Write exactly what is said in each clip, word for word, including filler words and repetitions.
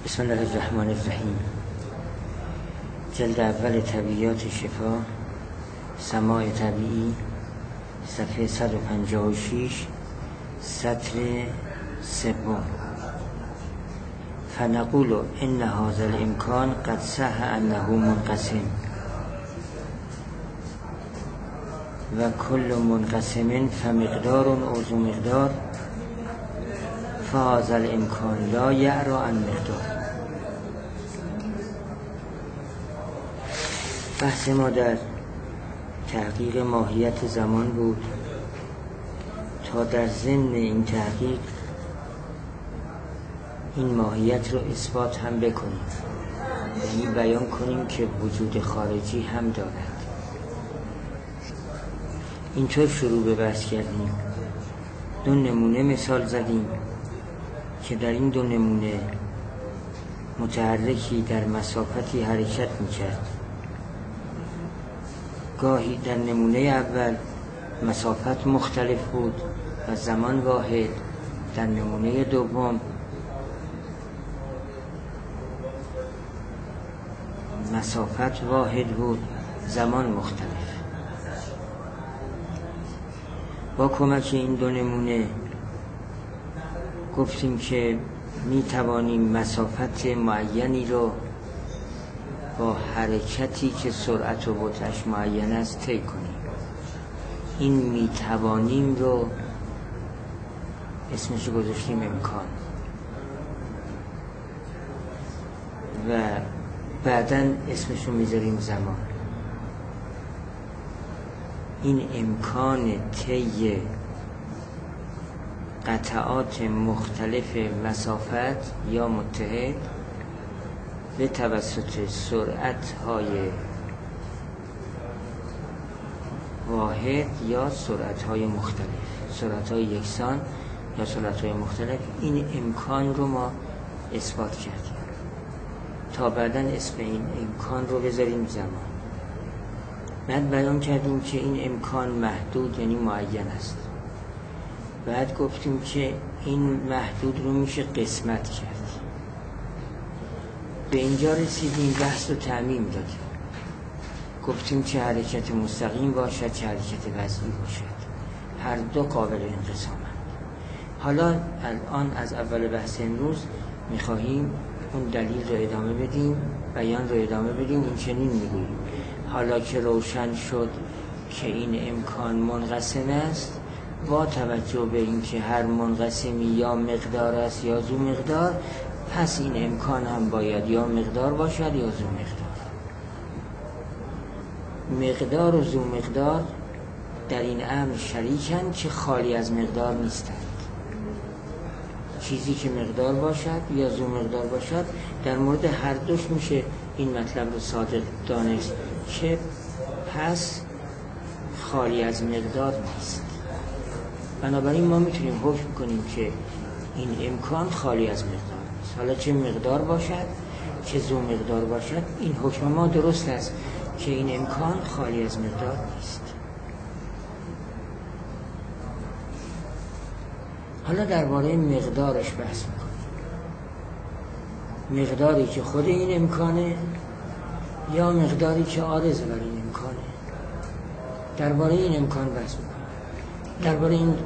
بسم الله الرحمن الرحیم. جلد اول طبیعیات شفا، سماع طبیعی، صفحه صد و پنجاه و شش، سطر سوم. فنقول ان هذا الامکان قد صح انه منقسم و کل منقسم فمقدار او ذو مقدار فهذا الامکان لا یعری عن مقدار. بحث ما در تحقیق ماهیت زمان بود تا در ضمن این تحقیق این ماهیت رو اثبات هم بکنیم، یعنی بیان کنیم که وجود خارجی هم دارد. اینطور شروع به بحث کردیم. دو نمونه مثال زدیم که در این دو نمونه متحرکی در مسافتی حرکت میکرد. گاهی در نمونه اول مسافت مختلف بود و زمان واحد، در نمونه دوم مسافت واحد بود، زمان مختلف. با کمک این دو نمونه گفتیم که می توانیم مسافت معینی رو با حرکتی که سرعت و بطئش معین است طی کنیم. این می توانیم رو اسمش رو گذاشتیم امکان و بعداً اسمش رو میذاریم زمان. این امکان طی قطعات مختلف مسافت یا متحد به توسط سرعت‌های واحد یا سرعت‌های مختلف، سرعت‌های یکسان یا سرعت‌های مختلف، این امکان رو ما اثبات کردیم تا بعداً اسم این امکان رو بذاریم زمان. بعد بیان کردیم که این امکان محدود یعنی معین است. بعد گفتیم که این محدود رو میشه قسمت کرد. به اینجا رسیدیم، بحث رو تعمیم دادیم. گفتیم چه حرکت مستقیم باشد چه حرکت وضعی باشد، هر دو قابل انقسامند. حالا الان از اول بحث امروز میخواهیم اون دلیل رو ادامه بدیم، بیان رو ادامه بدیم. این چنین میگوییم: حالا که روشن شد که این امکان منقسم است، با توجه به اینکه هر منقسمی یا مقدار است یا ذو مقدار، پس این امکان هم باید یا مقدار باشد یا ذو مقدار. مقدار و ذو مقدار در این امر شریکند که خالی از مقدار نیستند. چیزی که مقدار باشد یا ذو مقدار باشد، در مورد هر دوش میشه این مطلب رو صادق دانست که پس خالی از مقدار نیست. بنابراین ما میتونیم حکم کنیم که این امکان خالی از مقدار نیست. حالا چه مقدار باشد چه ذو مقدار باشد، این حکم ما درست است که این امکان خالی از مقدار نیست. حالا درباره مقدارش بحث میکنیم. مقداری که خود این امکانه یا مقداری که عارض بر این امکانه. درباره این امکان بحث میکنیم. درباره این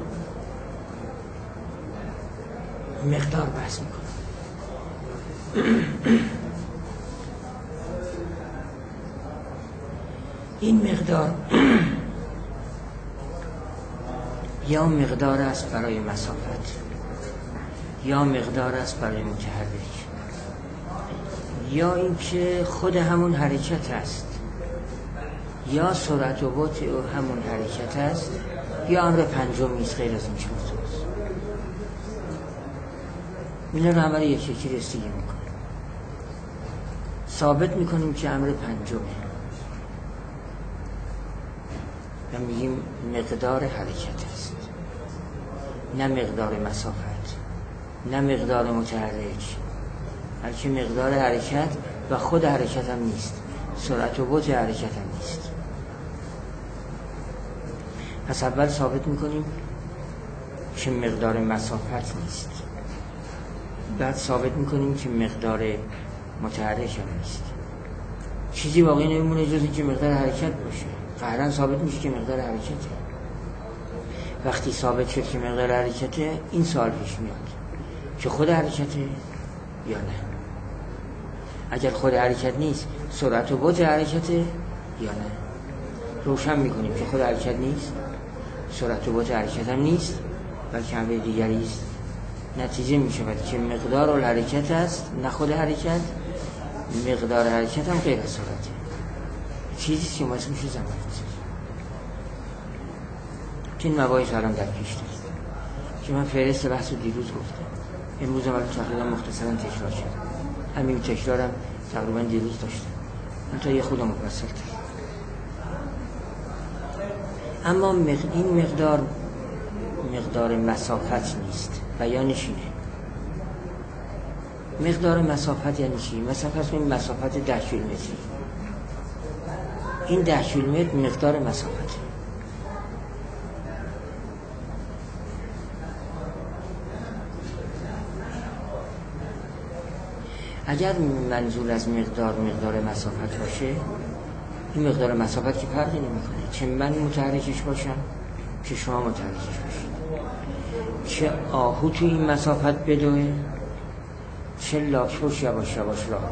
مقدار بحث میکنیم. این مقدار یا مقدار است برای مسافت یا مقدار است برای متحرک، یا اینکه خود همون حرکت است، یا سرعت و بطء همون حرکت است، یا امر پنجمی است غیر از این چهار تاست. اینا رو همه یکی یکی رسیدگی میکنیم. ثابت میکنیم که امر پنجمه و میگیم مقدار حرکت است، نه مقدار مسافت، نه مقدار متحرک، بلکه مقدار حرکت و خود حرکت هم نیست، سرعت و بطء حرکت هم نیست. پس اول ثابت میکنیم که مقدار مسافت نیست. بعد ثابت میکنیم که مقدار متحرک هم نیست. چیزی واقعی نمیمونه جز اینکه مقدار حرکت باشه. قهرن ثابت میشه که مقدار حرکته. وقتی ثابت شد که مقدار حرکته، این سوال پیش میاد که خود حرکته یا نه. اگر خود حرکت نیست، سرعت و بعد حرکته یا نه. روشن میکنیم که خود حرکت نیست، سرعت و بعد حرکت هم نیست، بلکه همه دیگری است. نتیجه میشه که مقدار الحرکت است، نه خود حرکت. مقدار حرکت هم غیر از سرعته. چیزی که ما اسمش زمان است. که این مباحث الان در پیش داریم که من فهرست بحث رو دیروز گفتم، امروز هم تقریبا مختصرا تکرار شد. همین تکرارم تقریبا دیروز داشتم، منتها یه خود مفصل تر. اما این مقدار مقدار مسافت نیست. بیانش اینه. مقدار مسافت یعنی چی؟ مثلا فرض کنیم مسافت ده کیلومتری. این ده کیلومتر مقدار مسافته. اگر منظور از مقدار مقدار مسافت باشه، این مقدار مسافت که فرقی نمیکنه، چه من متحرکش باشم چه شما متحرکش باشید، چه آهو تو این مسافت بدوه چه لاک‌پشت یواش یواش راه.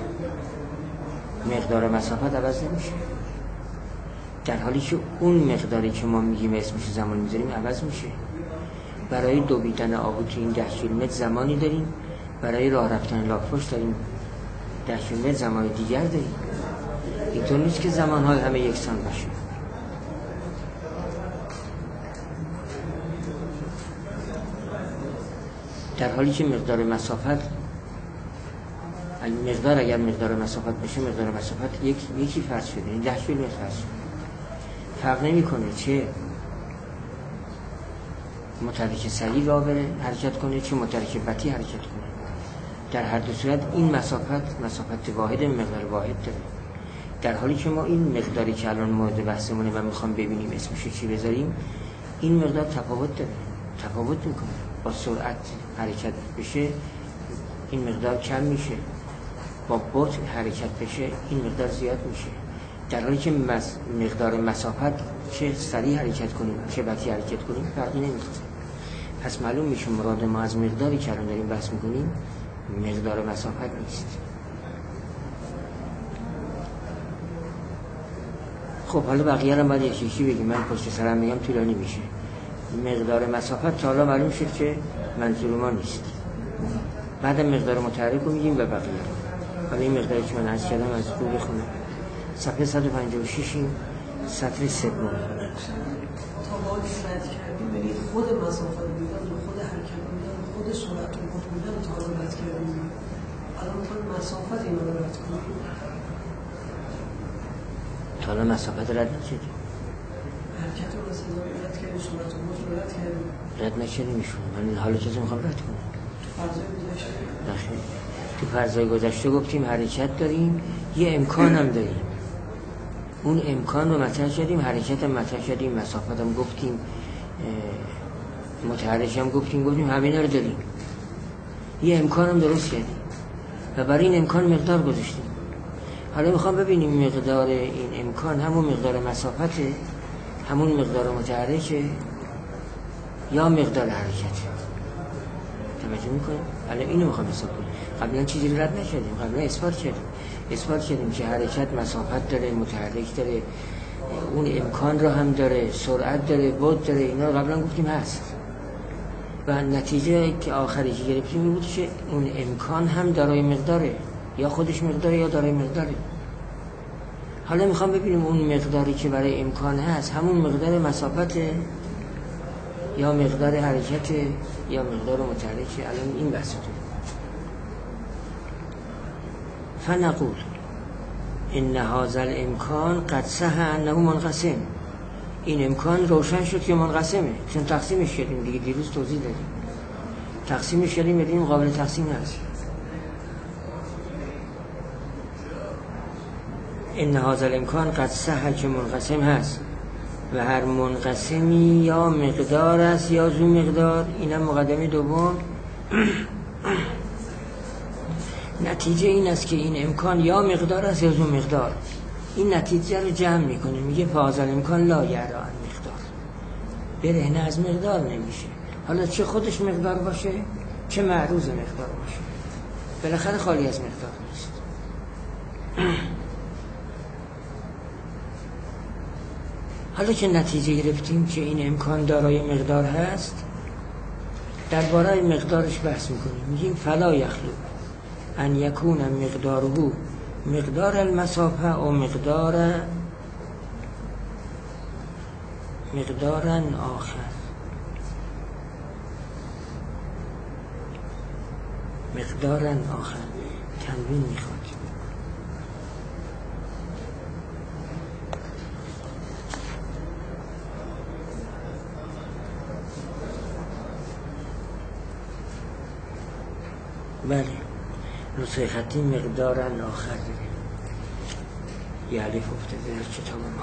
مقدار مسافت عوض نمیشه، در حالی که اون مقداری که ما میگیم اسمش زمان میذاریم عوض میشه. برای دویدن آهو تو این ده کیلومتر زمانی داریم، برای راه رفتن لاک‌پشت داریم ده کیلومتر زمان دیگر داریم. اینطور نیست که زمانهای همه یکسان باشه. در حالی که مقدار مسافت مقدار اگر مقدار مسافت بشه، مقدار مسافت یک یکی فرض شده، این ده کیلومتر فرض شده. فرق نمی‌کنه چه متحرک سریع راه بره حرکت کنه چه متحرک بطیء حرکت کنه. در هر دو صورت این مسافت مسافت واحد، مقدار واحد داره. در حالی که ما این مقداری که الان مورد بحثمونه و میخوام ببینیم اسمش چی بذاریم، این مقدار تفاوت داره، تفاوت میکنه. با سرعت حرکت بشه این مقدار کم میشه، با بطء حرکت بشه این مقدار زیاد میشه. در حالی که مقدار مسافت چه سریع حرکت کنیم چه بطیء حرکت کنیم فرقی نمیکنه. پس معلوم میشه مراد ما از مقداری که الان داریم بحث میکنیم مقدار مسافت نیست. خب حالا بقیه رو باید یکی یکی بگیم، من پشت سرم میگم طولانی میشه. مقدار مسافت تا حالا معلوم شد که منظور ما نیست. بعد مقدار متحرک رو میگیم و بقیه. حالا این مقداری که من عرض کردم از رو بخونم. صفحه صد و پنجاه و شش سطر سوم. تا باید رد کردیم، یعنی خود مسافت بودن و خود حرکت بودن و خود سرعت و بطء بودن تا حالا رد کردیم. الان میخوایم مسافت اینا رو رد کنیم. تا حالا مسافت رد نکردیم. حرکت رو مثلا رد کردیم، سرعت و بطء رو رد کردیم. رد نکردیم ایشون. من حالا چیزی میخوام رد کنم. تو فرضای گذشته. نخیر. تو فرضای گذشته گفتیم حرکت داریم، یه امکان هم داریم. اون امکان رو مطرح کردیم، حرکت هم مطرح کردیم، مسافت هم گفتیم، متحرک هم گفتیم، گفتیم همه اینا رو داریم. یه امکان هم درست کردیم و برای این امکان مقدار گذاشتیم. حالا میخوام ببینیم مقدار این امکان همون مقدار مسافته، همون مقدار متحرکه یا مقدار حرکته. توجه میکنیم؟ حالا اینو میخوام حساب کنیم. قبلا چیزی رو رد نکردیم، قبلا اثبات کردیم. اثبات کردیم که حرکت مسافت داره، متحرک داره، اون امکان رو هم داره، سرعت داره، بعد داره. اینا رو قبلا گفتیم هست. و نتیجه که آخری که گرفتیم این بود که اون امکان هم دارای مقداره، یا خودش مقداره یا دارای مقداره. حالا میخوام ببینیم اون مقداری که برای امکان هست همون مقدار مسافته یا مقدار حرکته یا مقدار متحرکه. الان این بحث تو فنقول ان هذا الامکان قد صح انه منقسم. این امکان روشن شد که منقسمه، چون تقسیمش کردیم دیگه، دیروز توضیح دادیم. تقسیمش کردیم بدیم قابل تقسیم هست. ان هذا الامکان قد صح که منقسم هست و هر منقسمی یا مقدار است یا ذو مقدار. اینم مقدمه دوم. نتیجه این است که این امکان یا مقدار است یا زو مقدار. این نتیجه رو جمع میکنه، میگه فاضل امکان لا یرا مقدار، برهنه از مقدار نمیشه. حالا چه خودش مقدار باشه چه معروض مقدار باشه، بالاخره خالی از مقدار نیست. حالا که نتیجه گرفتیم که این امکان دارای مقدار هست، درباره مقدارش بحث میکنیم. میگیم فلا یخلو ان یکون مقداره مقدار المسافه او مقدار مقدارا آخر. مقدارا آخر تنوین میخواد. بله نسخه خطی مقدارا آخر داره، یه علیف افتاده در کتاب ما.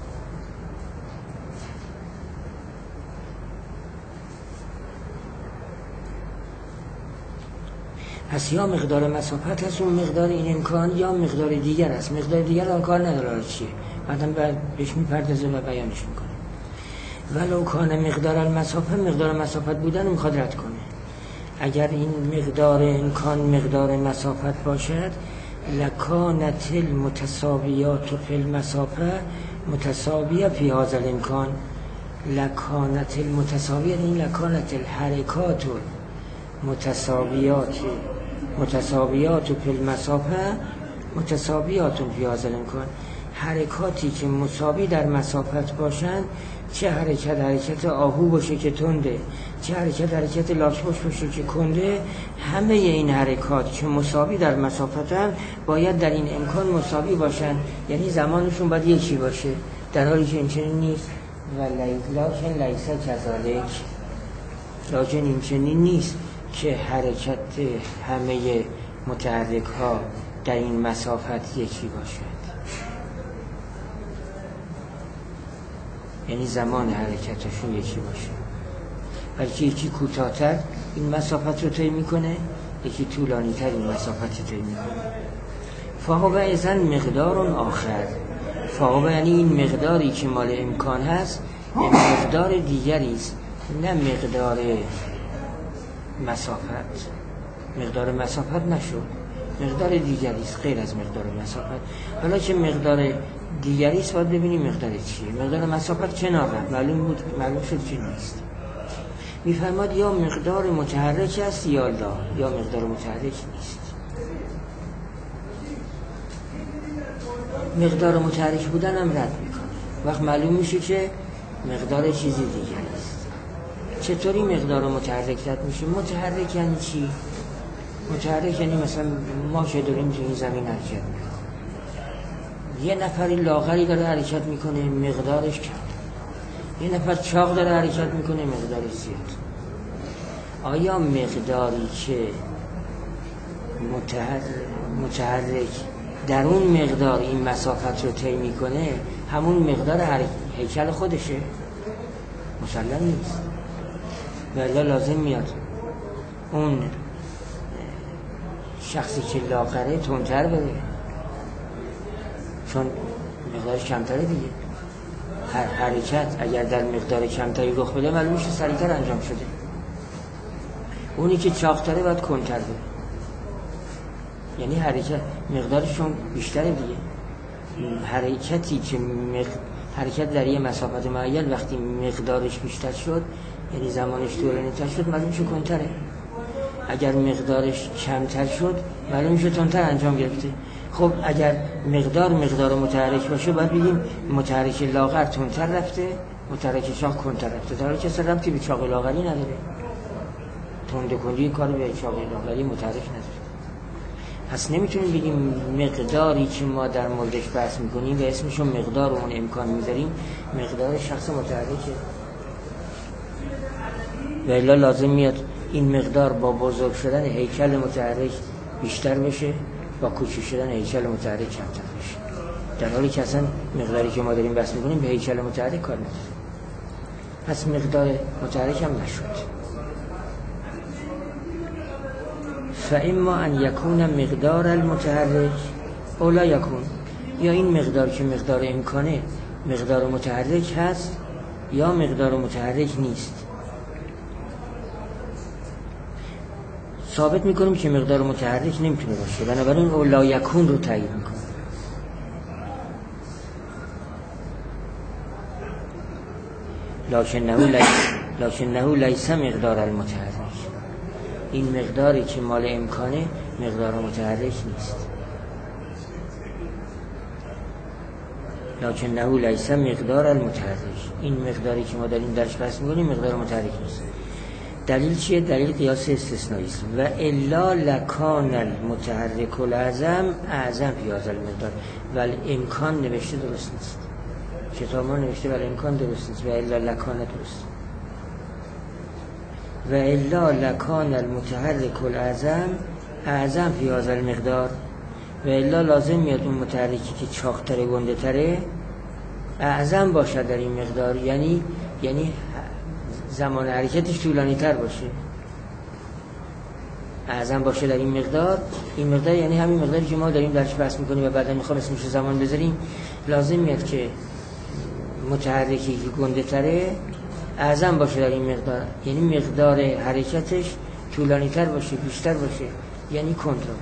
پس یا مقدار مسافت هست اون مقدار این امکان، یا مقدار دیگر هست. مقدار دیگر هم کار نداره چیه، بعدم بعد بهش میپردازه و بیانش میکنه. ولو کان مقدار المسافه، مقدار مسافت بودن میخواد رد کنه. اگر این مقدار امکان مقدار مسافت باشد، لکانت المتساویات فی المسافه متساویه فی هذا الامکان. لکانت المتساویه، این لکانت الحرکات متساویات متساویات فی المسافه متساویات فی هذا الامکان. حرکاتی که مساوی در مسافت باشند، چه حرکت حرکت آهو باشه که تنده، چه حرکت حرکت لاک‌پشت باشه که کنده، همه این حرکات که مساوی در مسافتن باید در این امکان مساوی باشن، یعنی زمانشون باید یکی باشه، در حالی که این چنین نیست. و لیکن لیس کذالک، لیکن این چنین نیست که حرکت همه متحرک ها در این مسافت یکی باشد، یعنی زمان حرکتشون یکی باشه، بلکه یکی کوتاه‌تر این مسافت رو طی میکنه، یکی طولانی‌تر این مسافت رو طی میکنه. فهو اذن مقدار آخر، فهو یعنی این مقداری که مال امکان هست مقدار دیگری است، نه مقدار مسافت. مقدار مسافت نشد، مقدار دیگری است غیر از مقدار مسافت. حالا که مقدار دیگری است باید ببینیم مقدار چیه. مقدار مسافت کنار رفت، معلوم بود، معلوم شد که نیست. میفرماد یا مقدار متحرک است یا لا، یا مقدار متحرک نیست. مقدار متحرک بودن هم رد میکنه، وقت معلوم میشه که مقدار چیزی دیگری است. چطوری مقدار متحرک رد میشه؟ متحرک یعنی چی؟ متحرک یعنی مثلا ما که داریم تو این زمین حرکت میکنیم، یه نفری لاغری داره حرکت میکنه مقدارش کم، یه نفر چاق داره حرکت میکنه مقدارش زیاد. آیا مقداری که متحرک, متحرک در اون مقدار این مسافت رو طی میکنه همون مقدار هیکل خودشه؟ مسلم نیست. ولی لازم میاد اون شخصی که لاغره تندتر بره، چون مقدارش کمتره دیگه. هر حرکت اگر در مقدار کمتری رخ بده معلوم میشه سریعتر انجام شده. اونی که چاقتره باید کنتر بره، یعنی حرکت مقدارشون بیشتره دیگه. حرکتی که مق... حرکت در یه مسافت معین وقتی مقدارش بیشتر شد، یعنی زمانش طولانی‌تر شد، معلوم میشه کنتره. اگر مقدارش کمتر شد معلوم میشه تندتر انجام گرفته. خب اگر مقدار مقدار متحرک باشه باید بگیم متحرک لاغر تندتر رفته، متحرک چاق کنتر رفته، در حالی که اصلا ربطی به چاق لاغری نداره. تند کندی کار به چاق لاغری متحرک نداره. پس نمیتونیم بگیم مقداری که ما در موردش بحث میکنیم و اسمشو مقدار اون امکان میذاریم مقدار شخص متحرکه. و الا لازم میاد این مقدار با بزرگ شدن هیکل متحرک بیشتر بشه، با کوچک شدن هیکل متحرک کمتر بشه، در حالی که اصلا مقداری که ما داریم بحث میکنیم به هیکل متحرک کار نداره. پس مقدار متحرک هم نشد. فاما ان یکون مقدار المتحرک او لا یکون، یا این مقدار که مقدار امکانه مقدار متحرک هست یا مقدار متحرک نیست. ثابت میکنیم که مقدار متحرک نمیتونه باشه، بنابراین او لا یکون رو تعیین میکنیم. لکنه لیس لکنه لیس مقدار المتحرک، این مقداری که مال امکانه مقدار متحرک نیست. لکنه لیس مقدار المتحرک، این مقداری که ما داریم درش بحث میکنیم مقدار متحرک نیست. دلیل چیه؟ دلیل قیاس استثنایی است. و الا لکان المتحرک الاعظم اعظم فی هذا المقدار، ولی امکان نوشته درست نیست، کتاب ما نوشته ولی امکان درست نیست. و الا لکان درست، و الا لکان المتحرک الاعظم اعظم فی هذا المقدار، و الا لازم میاد اون متحرکی که چاق‌تره گنده تره اعظم باشه در این مقدار، یعنی یعنی زمان حرکتش طولانی تر باشه، اعظم باشه در این مقدار. این مقدار یعنی همین مقداری که ما داریم درش بحث میکنیم و بعدا میخوام اسمش زمان بذاریم. لازم میاد که متحرکی که گنده تره اعظم باشه در این مقدار، یعنی مقدار حرکتش طولانی تر باشه، بیشتر باشه، یعنی کنترل.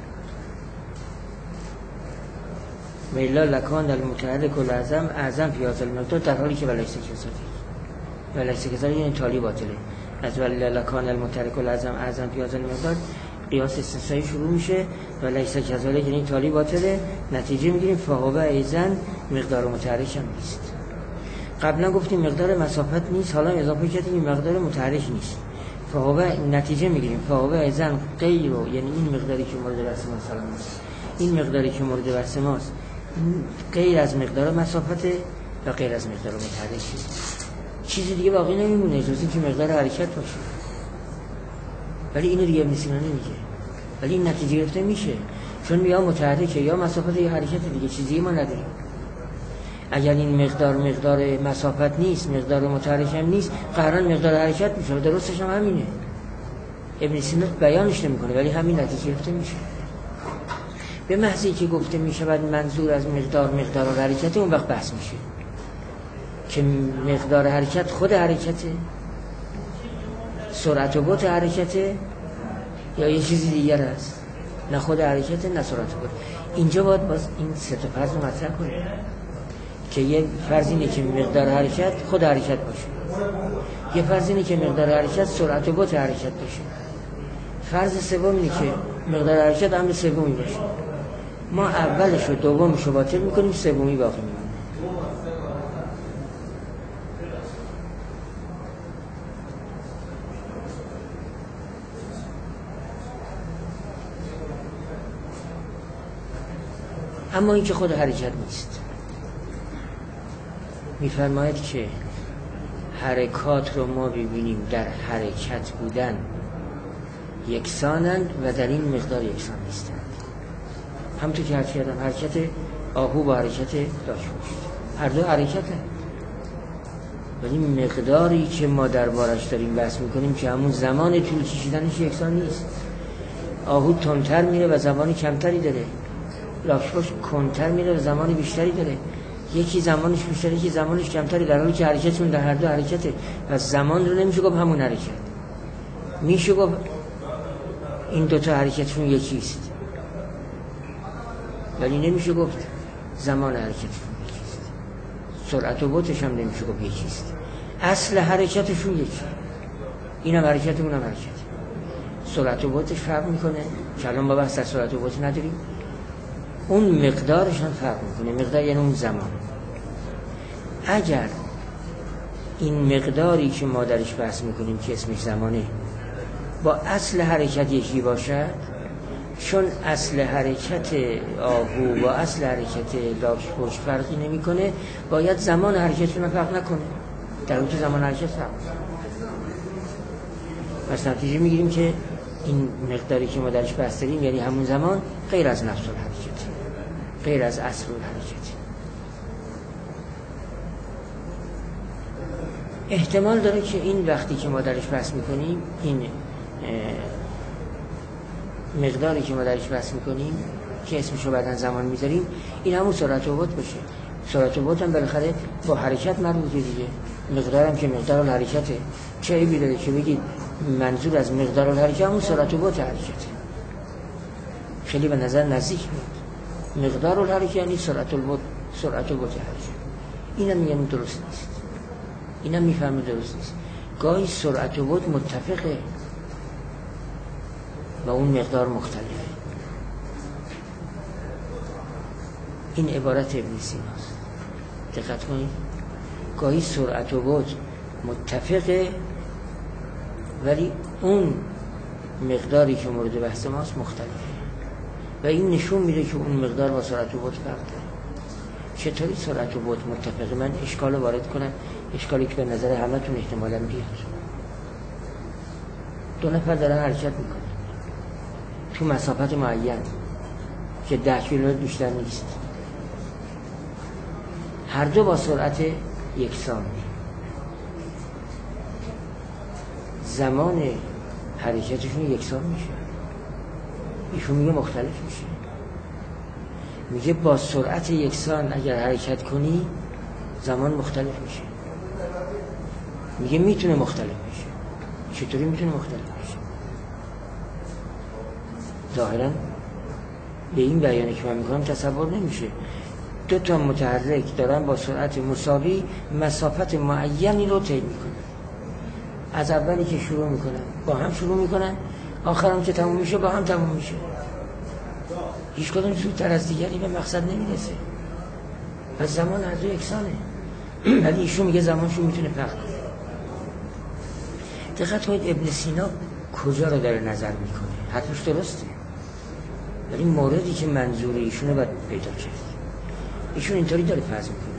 و الا لکان المتحرک الاعظم اعظم فی هذا المقدار، در حالی که ولیس کذالک، ولیس کذالک یعنی تالی باطله. از ولی لکان المتحرک الاعظم اعظم فی هذا المقدار قیاس استثنایی شروع میشه، ولیس کذالک یعنی تالی باطله. نتیجه میگیریم فهو ایزن مقدار متحرک هم نیست. قبلا گفتیم مقدار مسافت نیست، حالا اضافه کردیم این مقدار متحرک نیست. فهو نتیجه میگیریم فهو ایزن غیر، یعنی این مقداری که مورد بحث ما سلام است، این مقداری که مورد بحث ماست غیر از مقدار مسافت و غیر از مقدار متحرک، چیزی دیگه باقی نمیمونه جز این که مقدار حرکت باشه. ولی اینو دیگه ابن سینا نمیگه، ولی این نتیجه گرفته میشه، چون یا متحرکه یا مسافت یا حرکت، دیگه چیزی ما نداریم. اگر این مقدار مقدار مسافت نیست، مقدار متحرک هم نیست، قرار مقدار حرکت میشه. درستش هم همینه، ابن سینا بیانش نمیکنه ولی همین نتیجه گرفته میشه. به محضی که گفته میشه بعد منظور از مقدار مقدار حرکت، اون وقت بحث میشه که مقدار حرکت خود حرکته، سرعت و بطء حرکته، یا یه چیزی دیگر است، نه خود حرکته نه سرعت و بطء. اینجا باید باز این سه تا فرض رو مطرح کنیم که یه فرض اینه که مقدار حرکت خود حرکت باشه، یه فرض اینه که مقدار حرکت سرعت و بطء حرکت باشه، فرض سوم اینه که مقدار حرکت امر سومی باشه. ما اولش و دومش رو باطل میکنیم، سومی باقی میمونه. اما این که خود حرکت نیست، میفرماید که حرکات رو ما ببینیم در حرکت بودن یکسانند و در این مقدار یکسان نیستند. همونطور که حرکت هم حرکت آهو با حرکت داشت باشید، هر دو حرکت هم، ولی مقداری که ما دربارش داریم بحث میکنیم که همون زمان طول کشیدنش یکسان نیست. آهو تندتر میره و زمانی کمتری داره، لاکشباش کنتر میره و زمانی بیشتری داره. یکی زمانش بیشتره، یکی زمانش کمتری، در حالی که حرکتشون در هر دو حرکته. پس زمان رو نمیشه گفت همون حرکت، میشه گفت این دوتا حرکتشون یکیست، ولی نمیشه گفت زمان حرکتشون یکیست. سرعت و بطش هم نمیشه گفت یکیست، اصل حرکتشون یکی، اینم حرکت اونم حرکت. سرعت و بطش فرق میکنه که الان با بحث سرعت و بط نداریم، اون مقدارش هم فرق میکنه. مقدار یعنی اون زمان. اگر این مقداری که ما درش بحث میکنیم که اسمش زمانه با اصل حرکت یکی باشد، چون اصل حرکت آهو با اصل حرکت لاکشباش فرقی نمیکنه، باید زمان حرکتشون فرق نکنه، در اون که زمان حرکت فرق کنه. پس نتیجه میگیریم که این مقداری که ما درش بحث داریم یعنی همون زمان غیر از نفس الحرکت، غیر از اصل الحرکت. احتمال داره که این وقتی که ما درش بحث میکنیم این مقداری که ما درش بحث میکنیم که اسمشو بعداً زمان میذاریم این همون سرعت و بعد باشه. سرعت و بعد هم بالاخره با حرکت مربوطه دیگه. مقدارم که مقدار الحرکته. چه عیبی داره که بگید منظور از مقدار الحرکت همون سرعت و بعد حرکته؟ خیلی به نظر نزدیک میاد. مقدار الحرکت یعنی سرعت و بعد، سرعت و بعد حرکت. اینم میگن درست نیست. اینم میفهمه درست نیست. گاهی سرعت و بعد متفقه و اون مقدار مختلفه. این عبارت ابن سیناست. دقت کنید. گاهی سرعت و بعد متفقه ولی اون مقداری که مورد بحث ماست مختلفه و این نشون میده که اون مقدار با سرعت و بعد فرق داره. چطوری سرعت و بعد متفقه؟ من اشکال وارد کنم، اشکالی که به نظر همتون احتمالاً بیاد. دو نفر دارن حرکت میکنن تو مسافت معین که ده کیلومتر بیشتر نیست، هر دو با سرعت یکسان، زمان حرکتشون یکسان میشه. ایشون میگه مختلف میشه. میگه با سرعت یکسان اگر حرکت کنی زمان مختلف میشه. میگه میتونه مختلف میشه. چطوری میتونه مختلف میشه؟ ظاهرا به این بیانی که من میکنم تصور نمیشه. دو تا متحرک دارن با سرعت مساوی مسافت معینی رو طی میکنن. از اولی که شروع میکنن با هم شروع میکنن، آخرم که تموم میشه با هم تموم میشه. هیچ کدوم زودتر از دیگری به مقصد نمیرسه. پس زمان هر دو یکسانه. ولی ایشون میگه زمانشون میتونه فرق کنه. دقت کنید ابن سینا کجا رو داره نظر میکنه. حرفش درسته ولی موردی که منظور ایشونه باید پیدا کرد. ایشون اینطوری داره فرض میکنه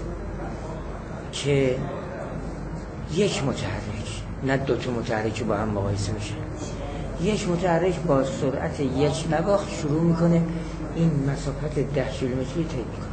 که یک متحرک، نه دو تا متحرک با هم مقایسه میشه، یک متحرک با سرعت یک نواخت شروع میکنه این مسافت ده کیلومتری طی میکنه.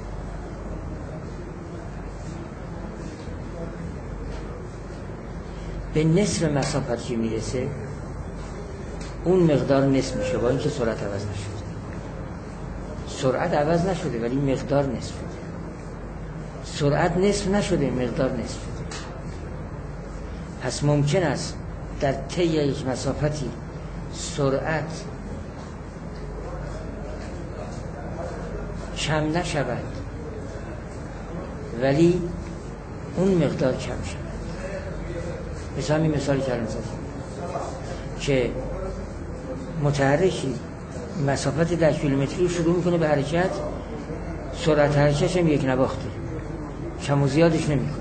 به نصف مسافت که میرسه اون مقدار نصف میشه با اینکه سرعت عوض نشده. سرعت عوض نشده ولی مقدار نصف شده. سرعت نصف نشده مقدار نصف شده. پس ممکن است در طی یک مسافتی سرعت کم نشود ولی اون مقدار کم شود. مثل همین مثالی که الان زدیم که متحرکی مسافت ده کیلومتری شروع میکنه به حرکت، سرعت حرکتش هم یک نواخته، کم و زیادش نمیکنه.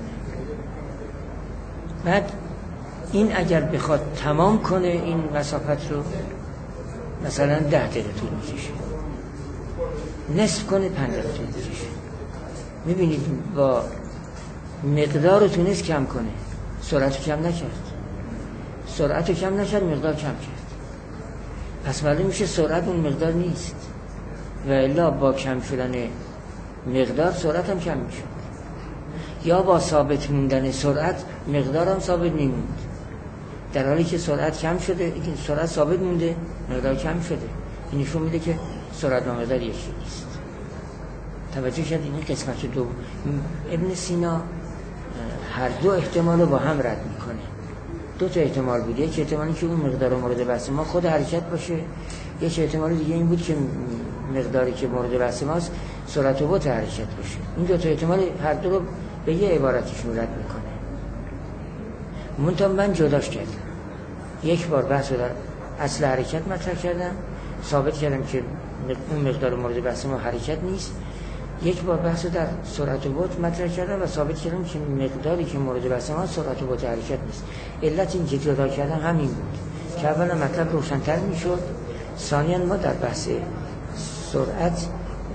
بعد این اگر بخواد تمام کنه این مسافت رو مثلا ده دقیقه طول میکشه، نصف کنه پنج دقیقه طول میکشه. میبینید با مقدار رو تونست کم کنه، سرعت رو کم نکرد. سرعت رو کم نکرد مقدار کم کرد. پس معلوم میشه سرعت اون مقدار نیست و الا با کم شدن مقدار سرعت هم کم میشه، یا با ثابت موندن سرعت مقدار هم ثابت میموند، در حالی که سرعت کم شده، سرعت ثابت مونده مقدار کم شده. این نشون میده که سرعت و مقدار یکی نیست. توجه شد؟ این قسمت دو ابن سینا هر دو احتمال رو با هم رد میکنه. دو تا احتمال بود، یک احتمالی که اون مقدار مورد بحث ما خود حرکت باشه، یک احتمال دیگه این بود که مقداری که مورد بحث ماست سرعت و بعد حرکت باشه. این دو تا احتمال هر دو رو به یه عبارتشون رد میکنه. منتها من جداش کردم، یک بار بحث رو در اصل حرکت مطرح کردم، ثابت کردم که اون مقدار مورد بحث ما حرکت نیست. یک بار بحث رو در سرعت و بعد مطرح کردم و ثابت کردم که مقداری که مورد بحث ما سرعت و بعد حرکت نیست. علت این که جدا کردم همین بود که اولا مطلب روشن‌تر میشد، ثانیاً ما در بحث سرعت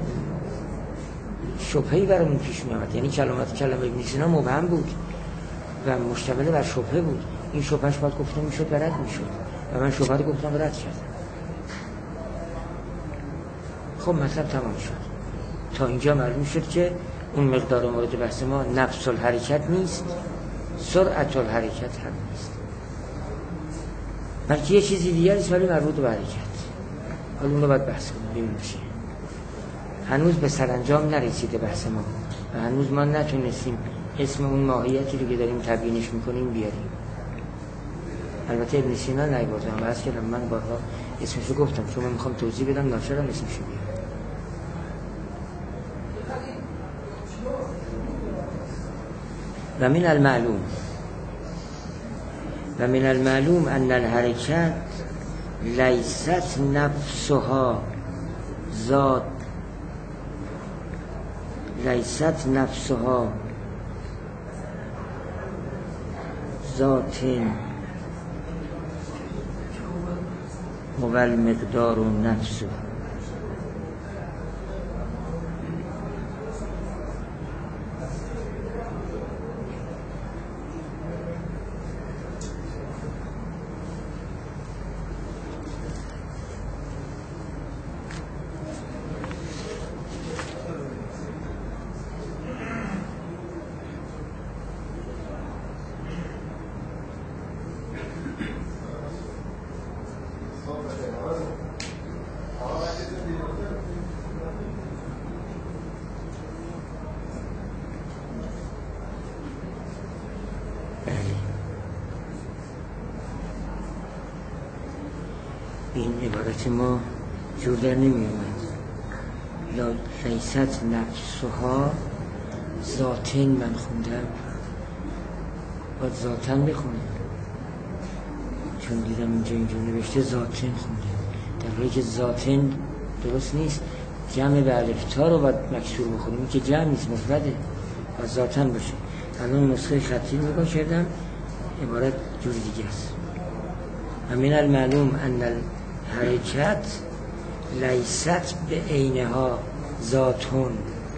شبهه‌ای برامون پیش می‌آمد. یعنی کلمات کلمه ابن سینا مبهم بود و مشتمل بر شبهه بود. این شبهش باید گفته میشد و رد میشد و من شبهه رو گفتم و رد کردم. خب مطلب تمام شد. تا اینجا معلوم شد که اون مقدار مورد بحث ما نفس الحرکت نیست، سرعت الحرکت هم نیست، بلکه یه چیزی دیگه است ولی مربوط به حرکت. حالا اون رو باید بحث کنیم ببینیم چیه. هنوز به سرانجام نرسیده بحث ما و هنوز ما نتونستیم اسم اون ماهیتی رو که داریم تبیینش میکنیم بیاریم. البته ابن سینا نیاوردم و از کردم من بارها اسمش رو گفتم چون من میخوام توضیح بدم ناچارم اسمش رو بیارم. و من المعلوم و من المعلوم ان الحرکت لیست نفسها ذات لیست نفسها ذات هو المقدار نفسه. این عبارت ما جور در نمی اومد. لیست نفسها ذاتن من خوندم باید ذاتن بخونم چون دیدم اینجا اینجا نوشته ذاتن خوندم در حالی که ذاتن درست نیست. جمع به الفتا رو باید مکسور بخونیم این که جمع نیست مفرده باید ذاتن باشه. الان نسخه خطی رو نگاه کردم عبارت جور دیگه است. و من المعلوم ان الحرکت لیست به عینها ذاتون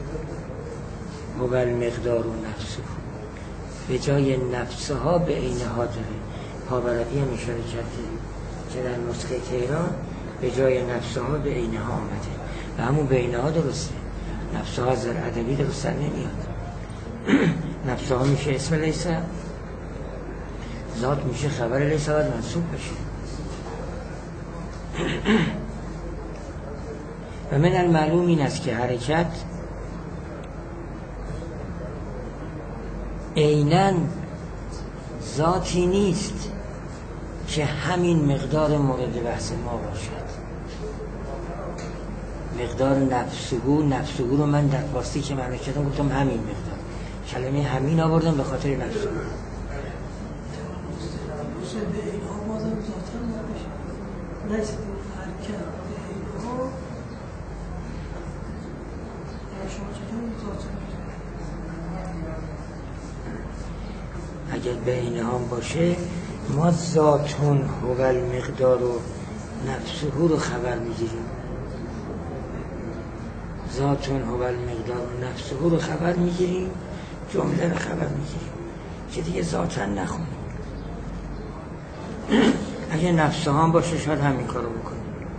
هو المقدار نفسه. به جای نفسها به عینها داره. پاورقی هم اشاره کرده که در نسخه تهران به جای نفسها به عینها آمده و همون به عینها درسته. نفسها از در ادبی درست نمیاد. نفسها میشه اسم لیسه، ذات میشه خبر لیسه باید منصوب بشه. و من المعلوم این است که حرکت عیناً ذاتی نیست که همین مقدار مورد بحث ما باشد. مقدار نفسهو نفسهو رو من در واسطی که معنی کردم گفتم همین مقدار. کلمه همین آوردم به خاطر نفسهو. اگر بین هم باشه ما ذاتون هو المقدار و نفسه رو خبر میگیریم. ذاتون هو المقدار و نفسه رو خبر میگیریم جمله رو خبر میگیریم که دیگه ذاتن نخونیم. اگه نفسه هم باشه شاید همین کارو بکنیم.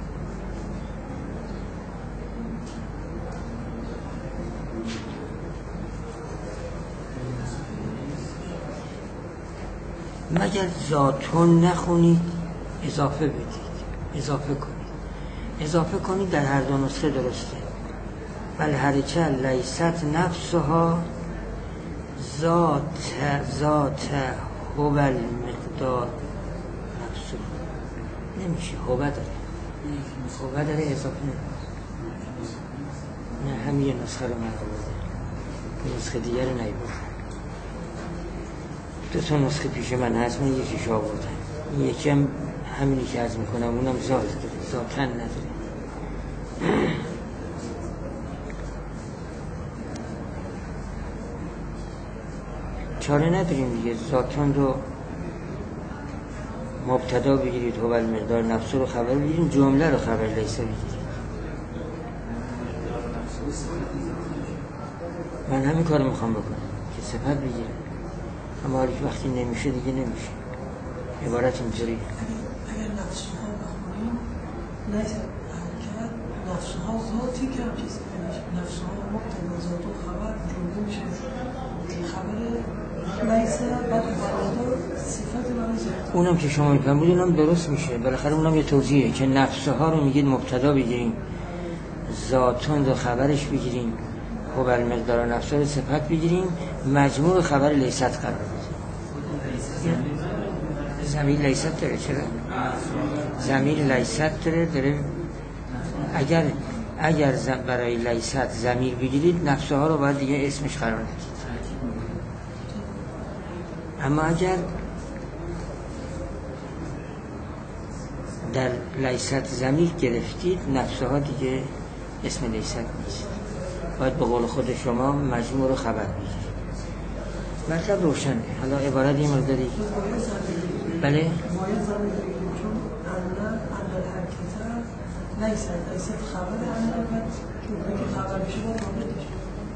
مگر ذاتون نخونید اضافه بدید اضافه کنید اضافه کنید در هر دو نسخه درسته. بل حرکت لیست نفسها ذات ذات هو المقدار نفسه. نمیشه هو داره هو داره اضافه نمیشه. نه همین نسخه رو من آورده نسخه دیگر رو نیاورده. دو تا نسخه پیش من هست من یکیش آوردم. این یکی هم همینی که عرض میکنم اونم ذات داره ذاتن نداره. چاره نداریم دیگه. ذاتن رو مبتدا بگیرید هو المقدار نفسه رو خبر بگیرید جمله رو خبر لیسه بگیرید. من همین کار میخوام بکنم که صفت بگیرم اما حالی که وقتی نمیشه دیگه نمیشه. عبارت اینطوری اگر نفسها بخونیم لیست حرکت نفسها ذاتی گفتی که هم چیز نفس ها مقتضات و خبر جمله میشه خبر لیسه بعد مقتضا صفت برای ذات. اونم که شما میفهمید اونم درست میشه. بالاخره اونم یه توضیحه که نفس ها رو میگید مبتدا بگیریم، ذاتون رو خبرش بگیریم، خب المقدار نفس رو صفت بگیریم، مجموع خبر لیست قرار بدیم. ضمیر لیست داره. چرا؟ ضمیر لیست داره داره اگر اگر برای لیست ضمیر بگیرید نفسه ها رو باید دیگه اسمش قرار بدید. اما اگر در لیست ضمیر گرفتید نفسه ها دیگه اسم لیست نیست، باید به قول خود شما مجموع رو خبر بگیرید. مطلب روشنه. حالا عبارت یه مقداری بله لیست لیست خبر عمل که خبر بشه باید موردش.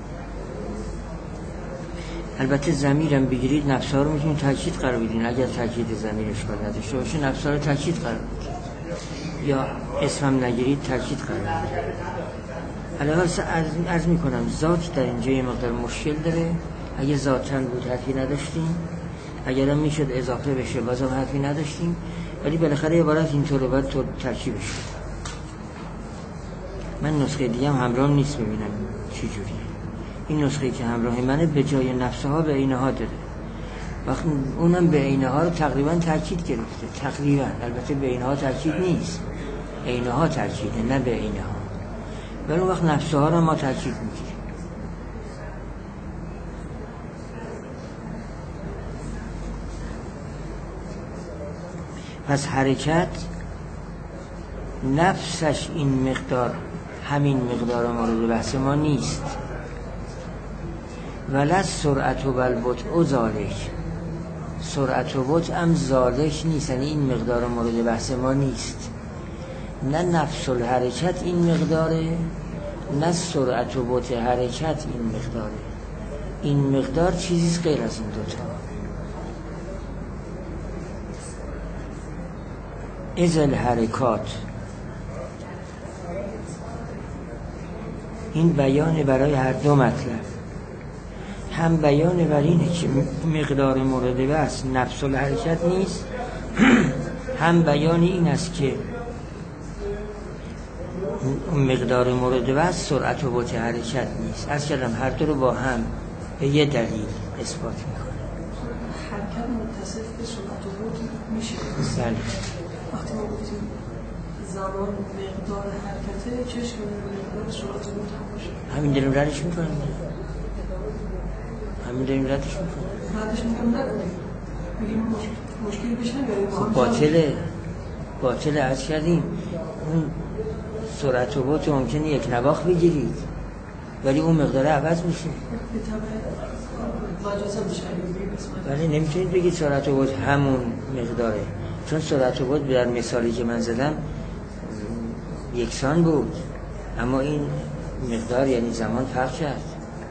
البته ضمیرم بگیرید نفس‌ها رو میتونید تاکید قرار بدین. اگر تاکید ضمیر اشکال نداشته باشه نفس‌ها رو تاکید قرار بدید، یا اسمم نگیرید تاکید قرار بدید. حالا عرض میکنم ذات در اینجا یه مقدار مشکل داره. اگه ذاتن بود حرفی نداشتیم، اگر هم میشد اضافه بشه بازم حرفی نداشتیم، ولی بالاخره عبارت اینطوره باید تو ترکیبش کنم. من نسخه دیگه هم همراه نیست ببینم چی جوریه. این نسخه که همراه منه به جای نفسه ها به عینه ها داره. وقتی اونم به عینه ها رو تقریبا تاکید گرفته. تقریبا البته به عینه ها تاکید نیست، عینه ها تاکیده نه به عینه ها. ولی اون وقت نفسه ها رو ما تاکید میگیریم. پس حرکت نفسش این مقدار همین مقدار مورد بحث ما نیست. ولی سرعت و بلبط و زالک، سرعت و بطء هم زالک نیست، یعنی این مقدار مورد بحث ما نیست. نه نفس الحرکت این مقداره، نه سرعت و بطء حرکت این مقداره. این مقدار چیزیست غیر از این دوتا. از الحرکات این بیان برای هر دو مطلب. هم بیان بر اینه که مقدار مورد بحث نفس الحرکت نیست، هم بیان این است که مقدار مورد بحث سرعت و بطء حرکت نیست. از کلم هر دو رو با هم به یه دلیل اثبات میکنه. حرکت متصف به سرعت و بطء میشه. بله. وقتی ما گفتیم زمان مقدار حرکته چه اشکالی مقدار سرعت و بطء باشه؟ همین داریم ردش میکنیم. همین داریم ردش میکنیم. ردش میکنیم نکنیم. بگیم مشکلی بشه نگاریم. خب باطله. باطله عرض کردیم. اون سرعت و بطء ممکنه یک نواخت بگیرید ولی اون مقداره عوض میشه. به طبع مجازم میشه. ولی نمیتونید بگید سرعت و بطء همون مقداره، چون سرعت و بطء در مثالی که من زدم یکسان بود، اما این مقدار یعنی زمان فرق کرد.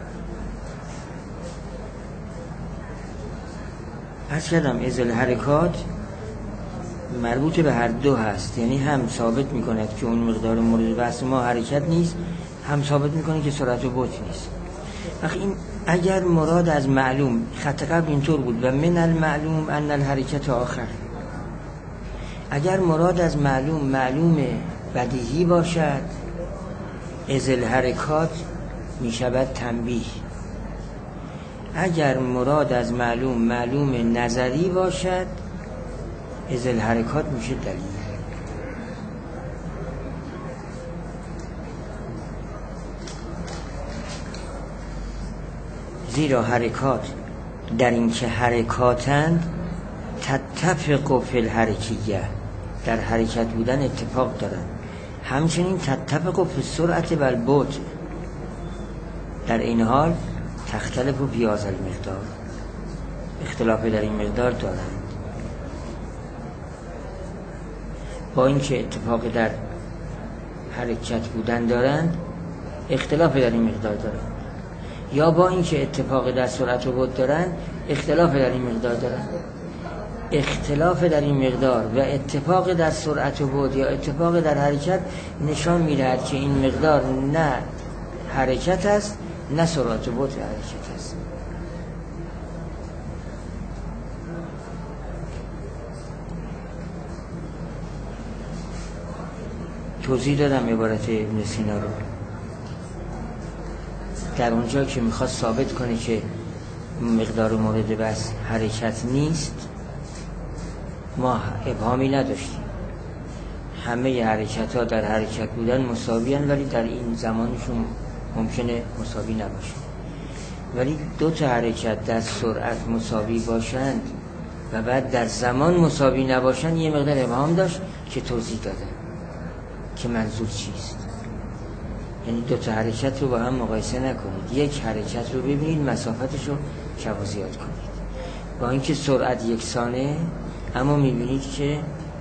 عرض کردم از الحرکات مربوط به هر دو هست، یعنی هم ثابت میکند که اون مقدار مورد بحث ما حرکت نیست، هم ثابت میکنه که سرعت و بطء نیست. وقتی این اگر مراد از معلوم، خط قبل اینطور بود و من المعلوم ان الحرکت آخر، اگر مراد از معلوم معلوم بدیهی باشد از الحرکات میشود تنبیه. اگر مراد از معلوم معلوم نظری باشد از الحرکات میشه دلیل. زیرا حرکات در این که حرکاتند تتفق فی الحرکیه، در حرکت بودن اتفاق دارند، همچنین تتفق فی السرعت و البطء، در این حال تختلف فی هذا المقدار، اختلاف در این مقدار دارند. با اینکه اتفاق در حرکت بودن دارند اختلاف در این مقدار دارند، یا با اینکه اتفاق در سرعت و بطء دارند اختلاف در این مقدار دارند. اختلاف در این مقدار و اتفاق در سرعت و بعد یا اتفاق در حرکت نشان می‌دهد که این مقدار نه حرکت است نه سرعت و بعد حرکت است. توضیح دادم عبارت ابن سینا رو در اونجا که میخواد ثابت کنه که مقدار مورد بحث حرکت نیست. ما ابهامی نداشتیم، همه حرکت ها در حرکت بودن مساوی هستند، ولی در این زمانشون ممکنه مساوی نباشه. ولی دو تا حرکت در سرعت مساوی باشند و بعد در زمان مساوی نباشند یه مقدار ابهام داشت که توضیح دادم که منظور چیست. یعنی دو تا حرکت رو با هم مقایسه نکنید، یک حرکت رو ببینید مسافتش رو کم و زیاد کنید. با اینکه سرعت یکسانه اما میبینید که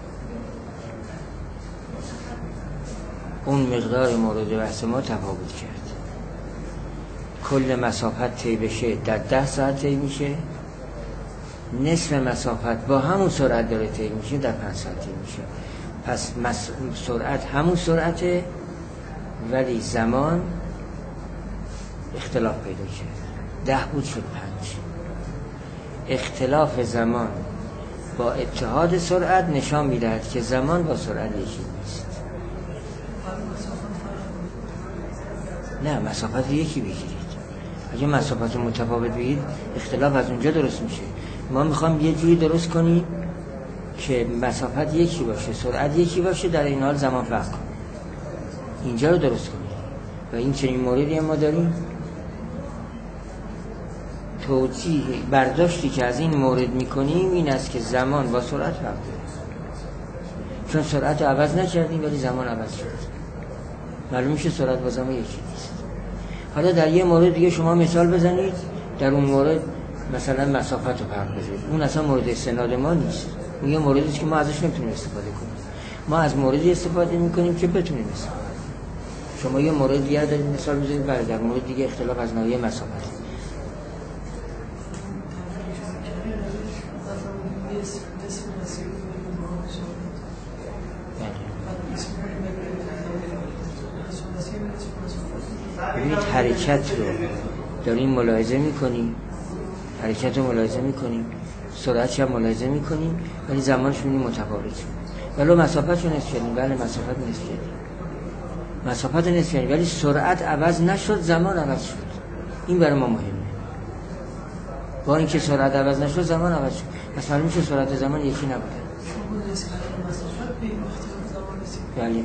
اون مقدار مورد بحث ما تفاوت کرد. کل مسافت طی بشه در ده ساعت طی میشه، نصف مسافت با همون سرعت داره طی میشه در پنج ساعت طی میشه. پس مس... سرعت همون سرعته ولی زمان اختلاف پیدا کرد. ده بود شد پنج. اختلاف زمان با اتحاد سرعت نشان میدهد که زمان با سرعت یکی نیست. نه، مسافت یکی بگیرید. اگه مسافت متفاوت بگیرید اختلاف از اونجا درست میشه. ما میخوام یه جوری درست کنیم که مسافت یکی باشه، سرعت یکی باشه، در این حال زمان فرق کنه. اینجا رو درست کنید و این چنین موردی ما داریم. توجیه برداشتی که از این مورد میکنیم این است که زمان با سرعت فرق داره، چون سرعت رو عوض نکردیم ولی زمان عوض شد. معلوم میشه سرعت با زمان یکی نیست. حالا در یه مورد دیگه شما مثال بزنید، در اون مورد مثلا مسافت رو فرق بزنید، اون اصلا مورد استناد ما نیست، اون یه موردی است که ما ازش نمیتونیم استفاده کنیم. ما از موردی استفاده میکنیم که بتونیم استفاده کنیم. شما یه مورد دیگه دارید مثال بزنید، برای در مورد دیگه اختلاف از ناحیه مسافت. ببینید حرکت رو داریم ملاحظه میکنیم، حرکت رو ملاحظه میکنیم، سرعت هم ملاحظه میکنیم، ولی زمانش میبینیم متفاوت شد. ولی مسافت رو نصف کردیم، بله مسافت نصف کردیم، مسافت نصف کردیم، ولی سرعت عوض نشد، زمان عوض شد. این برای ما مهمه. با اینکه سرعت عوض نشد زمان عوض شد، پس معلوم میشه سرعت و زمان یکی نبوده. بله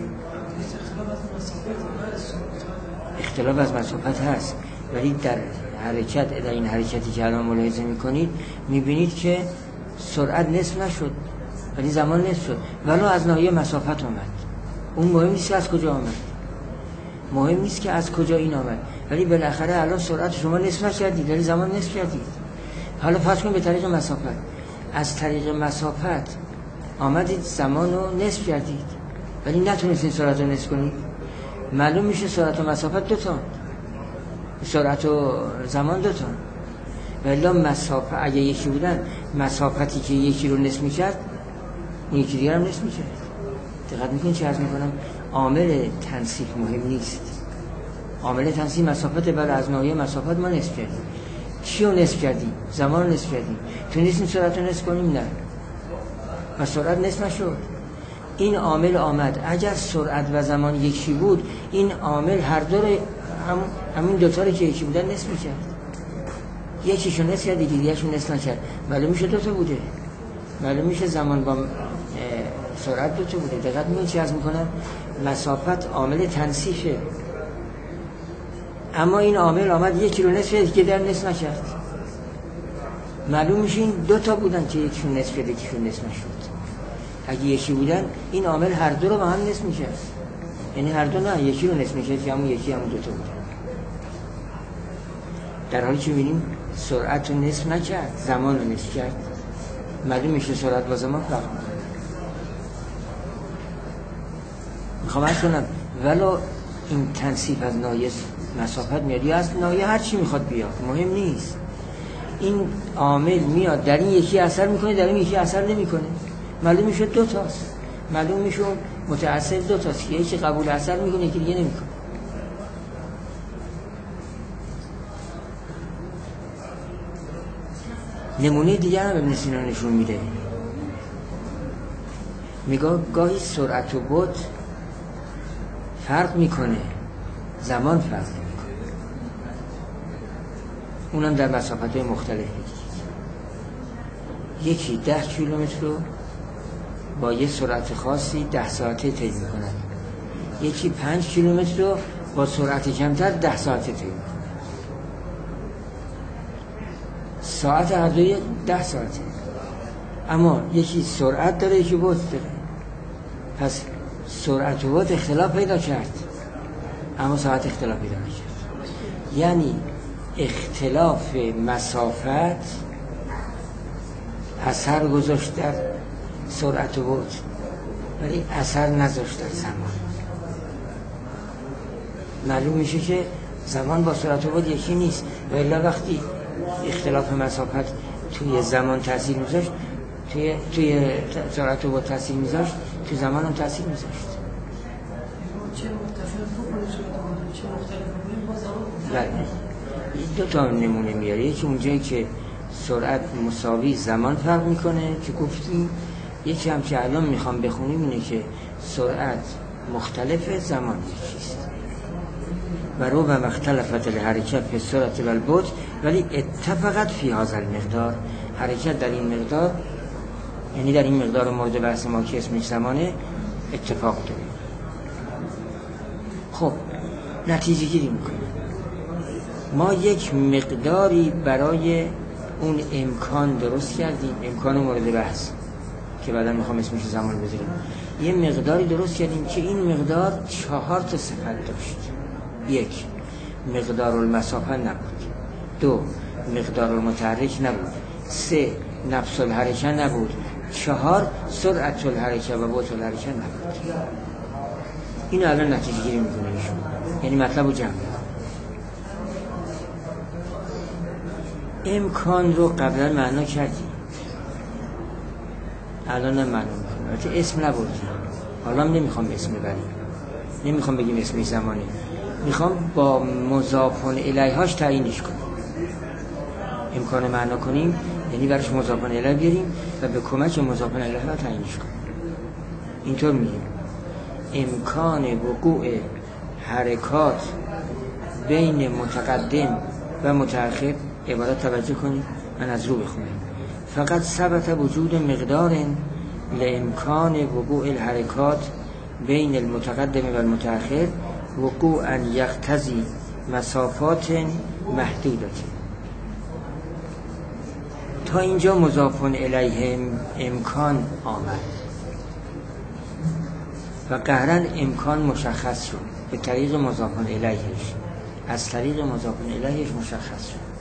اختلاف از مسافت هست، ولی در حرکت، در این حرکتی که الان ملاحظه میکنید میبینید که سرعت نصف نشد ولی زمان نصف شد، ولی از ناحیه مسافت آمد. اون مهم نیست که از کجا آمد، مهم نیست که از کجا این آمد، ولی بالاخره الان سرعت شما نصف نکردید ولی زمان نصف کردید. حالا فرض کنید به طریق مسافت، از طریق مسافت آمدید زمان رو نصف کردید ولی نتونستید سرعت رو نصف کنید. معلوم میشه سرعت و مسافت دو تا، سرعت و زمان دو تا، ولی مسافت اگه یکی بودن مسافتی که یکی رو نصف میکرد اون یکی دیگر هم نصف میکرد. دقت میکنید چه عرض میکنم؟ عامل تنصیف مهم نیست. عامل تنصیف مسافت، بله از ناحیه مسافت ما نصف کردیم. چی رو نصف کردیم؟ زمان رو نصف کردیم. تونستیم سرعت رو نصف کنیم؟ نه، و سرعت نصف نشد. این عامل آمد، اگر سرعت و زمان یکی بود این عامل هر دو رو هم همین دو تا رو که یکی بودن نصف می‌کرد. یکیشون نصف کرد دیگه‌شون نصف نکرد، معلوم میشه دو تا بوده، معلوم میشه زمان با سرعت دو تا بوده. دقت می‌کنید چی عرض می‌کنم؟ مسافت عامل تنصیفه، اما این عامل آمد یکی رو نصف کرد که در نصف نکرد، معلوم میشه این دو تا بودن که یکیشون نصف کرد یکیشون نصف نشد. اگه یکی بودن این عامل هر دو رو با هم نصف می‌کرد، یعنی هر دو نه، یکی رو نصف می‌کرد که همون یکی همون دو تا بودن. در حالی که می‌بینیم سرعت رو نصف نکرد، زمان رو نصف کرد، معلوم میشه سرعت با زمان فرق می‌کنه. میخوام عرض کنم ولو این تنصیف از ناحیه مسافت میاد یا از ناحیه هر چی میخواد بیاد مهم نیست، این عامل میاد در این یکی اثر میکنه، در این یکی اثر نمیکنه، معلوم میشه دو تاست، معلوم میشه متأثر دو تاست که یکی قبول اثر میکنه یکی دیگه نمیکنه. نمونه دیگر هم ابن سینا نشون میده، میگه گاهی سرعت و بعد فرق میکنه، زمان فرق میکنه، اونم در مسافت‌های مختلف بگیرید. یکی ده کیلومتر رو با یه سرعت خاصی ده ساعته طی میکنه، یکی پنج کیلومتر رو با سرعت کمتر ده ساعته طی میکنه. ساعت هر دوی ده ساعته، اما یکی سرعت داره یکی بعد داره. پس سرعت و بعد اختلاف پیدا کرد اما ساعت اختلاف پیدا نکرد. یعنی اختلاف مسافت اثر گذاشت در سرعت و بعد ولی اثر نذاشت در زمان. معلوم میشه که زمان با سرعت و بعد یکی نیست، ولی وقتی اختلاف مسافت توی زمان تاثیر میذاشت، توی توی سرعت و بعد تاثیر میذاشت، توی زمان هم تاثیر میذاشت. چه متفق بکنه چه مختلف بکنه با زمان. بله. دو تا نمونه میاره، یکی اونجایی که سرعت مساوی زمان فرق میکنه که گفتیم، یکی هم که الان میخوام بخونیم اینه که سرعت مختلف زمان یکیست. و رو و مختلفت الحرکت به سرعت و البعد ولی اتفقت فی هذا المقدار، حرکت در این مقدار، یعنی در این مقدار مورد بحث ما که اسمش زمانه، اتفاق داره. خب نتیجه گیری میکنه، ما یک مقداری برای اون امکان درست کردیم، امکان مورد بحث که بعدا میخوام اسمش زمان بذاریم، یه مقداری درست کردیم که این مقدار چهار تا صفت داشت. یک، مقدار المسافه نبود. دو، مقدار المتحرک نبود. سه، نفس الحرکه نبود. چهار، سرعت الحرکه و بعد الحرکه نبود. این الان نتیجه گیری میکنه ایشون، یعنی مطلب رو جمع میکنه. امکان رو قبلا معنا کردیم، الان هم معنا میکنه، البته اسم نبردیم، حالا هم نمیخوام اسم ببریم، نمیخوام بگیم اسمش زمانه، میخوام با مضاف الیهاش تعیینش کنیم. امکان معنا کنیم یعنی برش مضاف الیه بیاریم و به کمک مضاف الیه ها تعیینش کنیم. اینطور میگیم امکان وقوع حرکات بین متقدم و متأخر. عبارت توجه کنید، من از رو بخونم. فقط ثبت وجود مقدار لامکان وقوع الحرکات بین المتقدم و المتأخر وقوعا یقتضی مسافات محدودات. تا اینجا مضاف الیه امکان آمد و قهرن امکان مشخص شد به طریق مضاف الیهش، از طریق مضاف الیهش مشخص شد.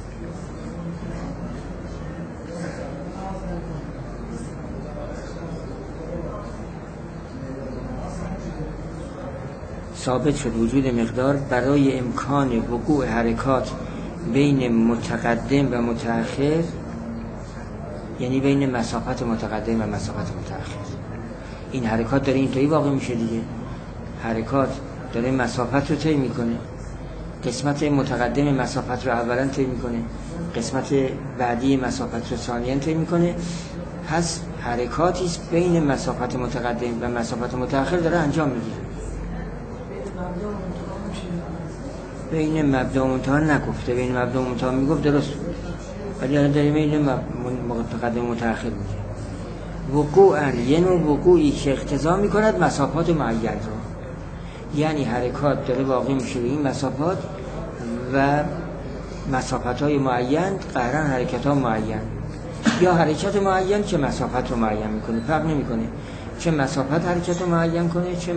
ثابت شد وجود مقدار برای امکان وقوع حرکات بین متقدم و متأخر، یعنی بین مسافت متقدم و مسافت متأخر. این حرکات داره اینطوری واقع میشه دیگه، حرکات داره مسافت رو طی میکنه، قسمت متقدم مسافت رو اولا طی میکنه، قسمت بعدی مسافت رو ثانیاً طی میکنه. پس حرکاتی است بین مسافت متقدم و مسافت متأخر داره انجام میگیره. بین مبدا و منتهی نگفته، بین مبدا و منتهی میگفت درست، ولی الان داریم بین متقدم و متأخر میگه. وقوعا یه نوع وقوعی که اقتضا میکند مسافات معین رو، یعنی حرکات داره واقع میشه به این مسافات و مسافت های معین قهرن حرکت ها معین، یا حرکت معین که مسافت رو معین میکنه، فرق نمیکنه چه مسافت حرکت رو معین کنه چه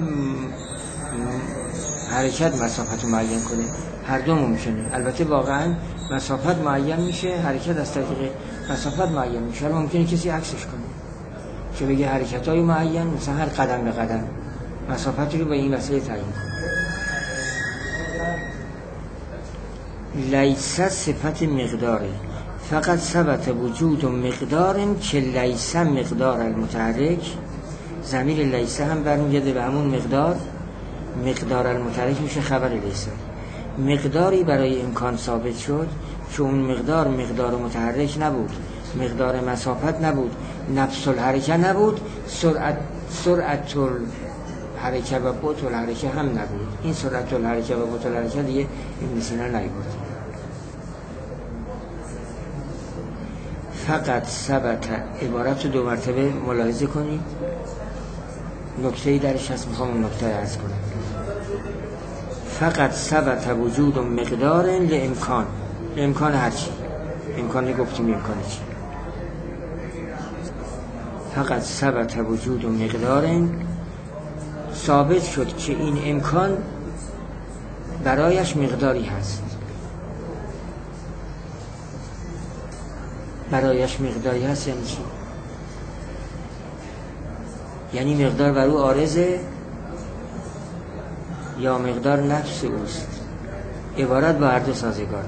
حرکت مسافت رو معین کنه، هر دو ممکنه. البته واقعا مسافت معین میشه، حرکت از طریق مسافت معین میشه. حالا ممکنه کسی عکسش کنه که بگه حرکت های معین مثلا هر قدم به قدم مسافت رو به این وسیله تعیین کنه. لیس صفت مقداره فقط ثبت وجود و مقدار که لیس مقدار المتحرک، ضمیر لیس هم برمیگرده به همون مقدار، مقدار المتحرک میشه خبر لیس. مقداری برای امکان ثابت شد که اون مقدار مقدار متحرک نبود، مقدار مسافت نبود، نفس الحرکه نبود، سرعت سرعت الحرکه و بطء الحرکه هم نبود. این سرعت الحرکه و بطء الحرکه دیگه ابن سینا نیورد. فقط ثبت عبارت رو دو مرتبه ملاحظه کنید، نکته‌ای درش هست، میخوام اون نکته عرض کنم. فقط ثبت وجود و مقدار لامکان، امکان هرچی، امکان گفتیم امکان چی، فقط ثبت وجود و مقدار، ثابت شد که این امکان برایش مقداری هست. برایش مقداری هست یعنی چی؟ یعنی مقدار بر او عارضه یا مقدار نفس اوست. عبارت با هر دو سازگاره.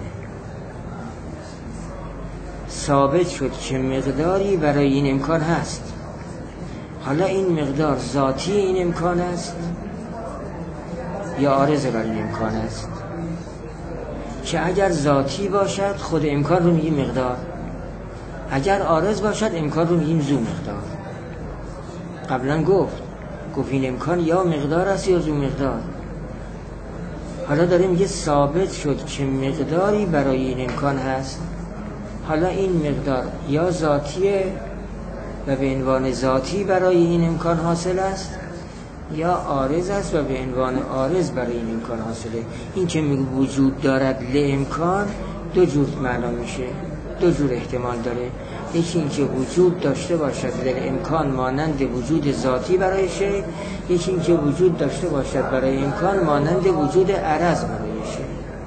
ثابت شد که مقداری برای این امکان هست. حالا این مقدار ذاتی این امکان است یا عارضه بر این امکان است؟ که اگر ذاتی باشد خود امکان رو میگیم مقدار، اگر عارض باشد امکان رو میگیم ذو مقدار. قبلا گفت گفت این امکان یا مقدار است یا ذو مقدار. حالا داره میگه ثابت شد که مقداری برای این امکان هست. حالا این مقدار یا ذاتیه و به عنوان ذاتی برای این امکان حاصل است یا عارض است و به عنوان عارض برای این امکان حاصله. این که میگه وجود دارد لامکان دو جور معنا میشه، دو جور احتمال داره. یکی این که وجود داشته باشد لامکان مانند وجود ذاتی برای شی، یکی این که وجود داشته باشد برای امکان مانند وجود عرض برای شی.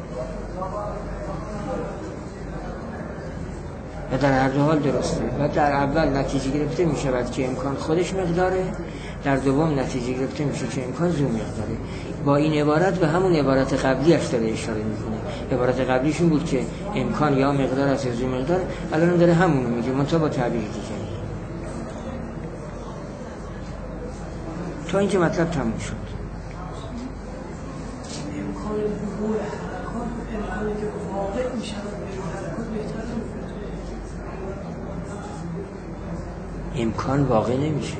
و در هر دو حال درسته. و در اول نتیجه گرفته می شود که امکان خودش مقداره، در دوم نتیجه گرفته میشه که امکان ذو مقداره. با این عبارت به همون عبارت قبلیش داره اشاره میکنه. عبارت قبلیشون بود که امکان یا مقدار است یا ذو مقدار، الان داره همونو میگه منتها با تعبیر دیگه. تا اینکه مطلب تموم شد. امکان وقوع حرکات، امکانی که واقع میشه امکان واقع نمیشه.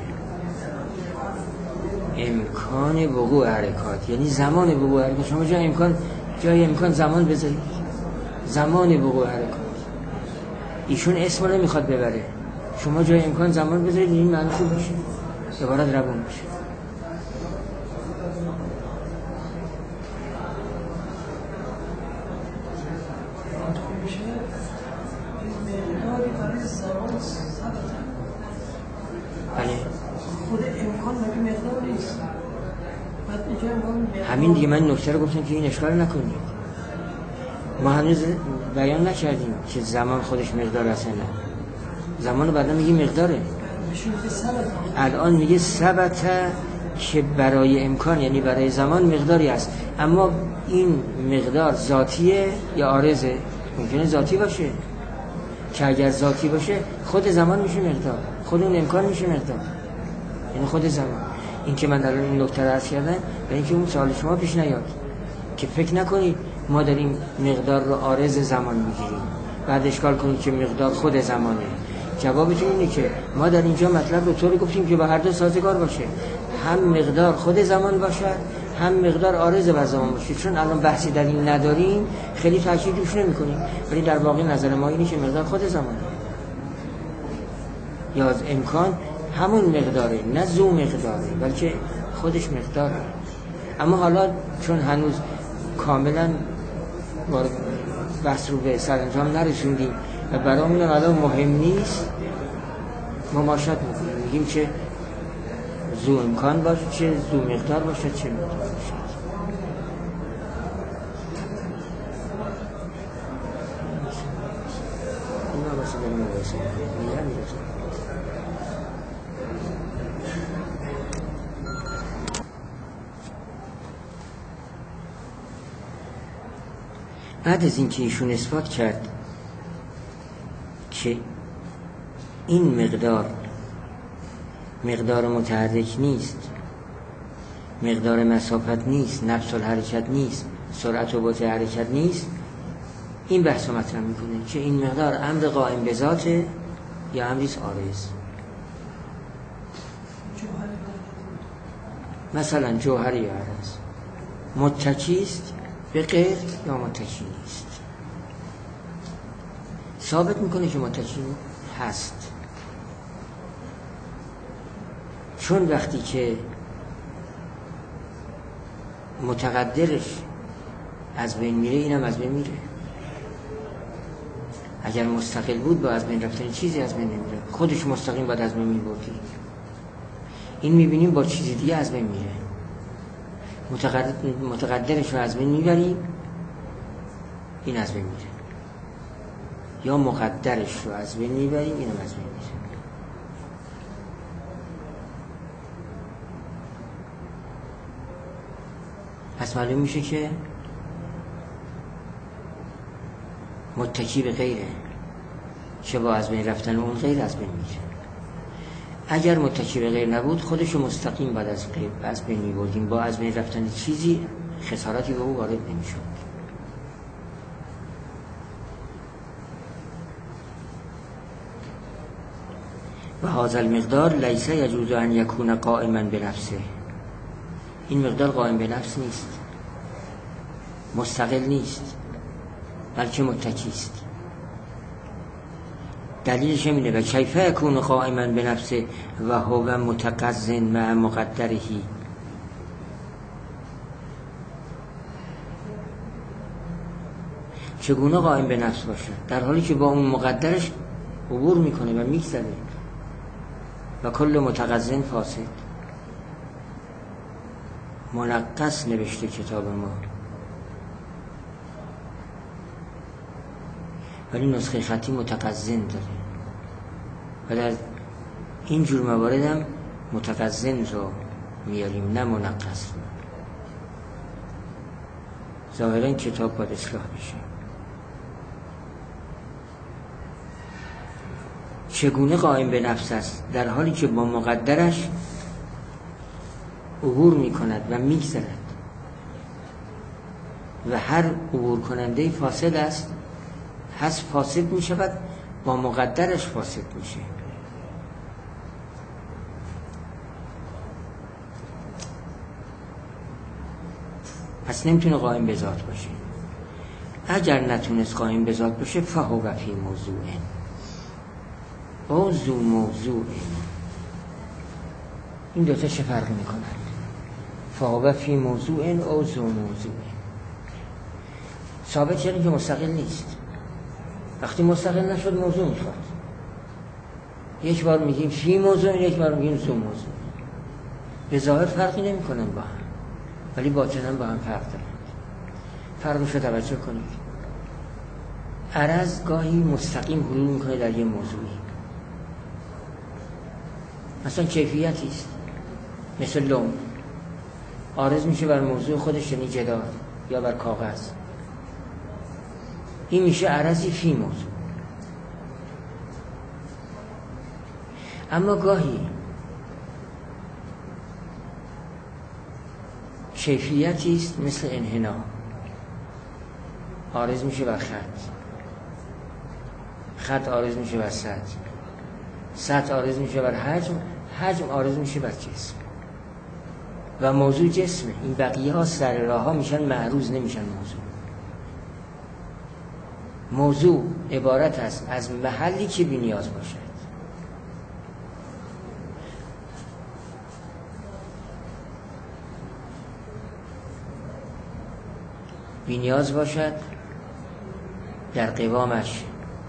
امکان وقوع حرکات یعنی زمان وقوع حرکات. شما جای امکان جای امکان زمان بذارید، زمان وقوع حرکات. ایشون اسم رو نمیخواد ببره، شما جای امکان زمان بذارید، این معنی خوب میشه، عبارت روان میشه. همین دیگه من نکته رو گفتم که این اشکال نکنید. ما هنوز بیان نکردیم که زمان خودش مقدار است نه. زمان رو بعدا میگه مقداره. الان میگه ثبت که برای امکان یعنی برای زمان مقداری است، اما این مقدار ذاتیه یا عارضه؟ ممکنه ذاتی باشه، که اگر ذاتی باشه خود زمان میشه مقدار، خود اون امکان میشه مقدار، یعنی خود زمان. این که من الان این نکته رو عرض کردم به اینکه اون سوال شما پیش نیاد که فکر نکنید ما داریم مقدار رو عارض زمان میگیریم بعد اشکال کنید که مقدار خود زمانه. جوابتون اینه که ما در اینجا مطلب رو طوری گفتیم که با هر دو سازگار باشه، هم مقدار خود زمان باشه هم مقدار عارض بر زمان باشه. چون الان بحثی در این نداریم خیلی تاکید روش نمی‌کنیم، ولی در واقع نظر ما اینه که مقدار خود زمانه یا از امکان همون مقداره، نه ذو مقداره بلکه خودش مقداره. اما حالا چون هنوز کاملا بحث رو به سرانجام نرسوندیم و برامون الان مهم نیست، مماشات میکنیم، میگیم چه ذو امکان باشه چه ذو مقدار باشه چه مقدار باشه. اینا بسید داریم مباحثه میگم. بعد از اینکه ایشون اثبات کرد که این مقدار مقدار متحرک نیست، مقدار مسافت نیست، نفس الحرکت نیست، سرعت و بطء حرکت نیست، این بحث رو مطرح میکنه که این مقدار امر قائم به ذاته یا امریست عارض. مثلا جوهر یا عرض متکی است به غیر یا متکی نیست، ثابت میکنه که متکی هست، چون وقتی که متقدرش از بین میره اینم از بین میره. اگر مستقل بود با از بین رفتن چیزی از بین نمیره، خودش مستقیم باید از بین میبردی. این میبینیم با چیزی دیگه از بین میره، متقدر متقدرش رو از بین میبریم این از بین میره، یا مقدرش رو از بین میبریم اینم از بین میره. پس معلوم میشه که متکی به غیره که با از بین رفتن اون غیر از بین میره. اگر متکی به غیر نبود خودشو مستقیم بعد از غیر از بین میبردیم، با از بین رفتن چیزی خسارتی به او وارد نمیشد. و هذا المقدار لیس یجوز ان یکون قائما بنفسه، این مقدار قائم به نفس نیست، مستقل نیست، بلکه متکی است. دلیلش اینه و کیف یکون قائما بنفسه و هو متقزن مع مقدره، چگونه قائم به نفس باشه در حالی که با اون مقدرش عبور میکنه و میگذره. و کل متقزن فاسد، منقص نوشته کتاب ما، ولی نسخه خطی متقزن داره و در این جور موارد هم متقزن رو میاریم نه منقص رو. ظاهرا کتاب باید اصلاح بشه. چگونه قائم به نفس است در حالی که با مقدرش عبور میکند و میگذرد و هر عبور کننده فاسد است، هست فاسد میشود، با مقدرش فاسد میشه. پس نمیتونه قائم به ذات باشه. اگر نتونست قائم به ذات باشه فهو فی موضوع او ذو موضوع، این دوتا چه فرق میکنند؟ فهو فی موضوع او ذو موضوع. ثابت یعنی که مستقل نیست. وقتی مستقل نشد موضوع میخواد. یک بار میگیم فی موضوع، یک بار میگیم ذو موضوع. به ظاهر فرقی نمی کنن با هم، ولی باطناً با هم فرق دارن. فرقش رو توجه کنید. عرض گاهی مستقیم حلول میکنه در یه موضوعی، مثلا کیفیتی است، مثل لون عارض میشه بر موضوع خودش، یعنی جدار یا بر کاغذ. این میشه عرضی فی موضوع. اما گاهی کیفیتی است، مثل انحنا عارض میشه بر خط، خط عارض میشه بر سطح، سطح عارض میشه بر حجم، حجم عارض میشه بر جسم و موضوع جسمه. این بقیه ها سر راه ها میشن معروض، نمیشن موضوع. موضوع عبارت است از محلی که بی نیاز باشد. بی نیاز باشد در قوامش،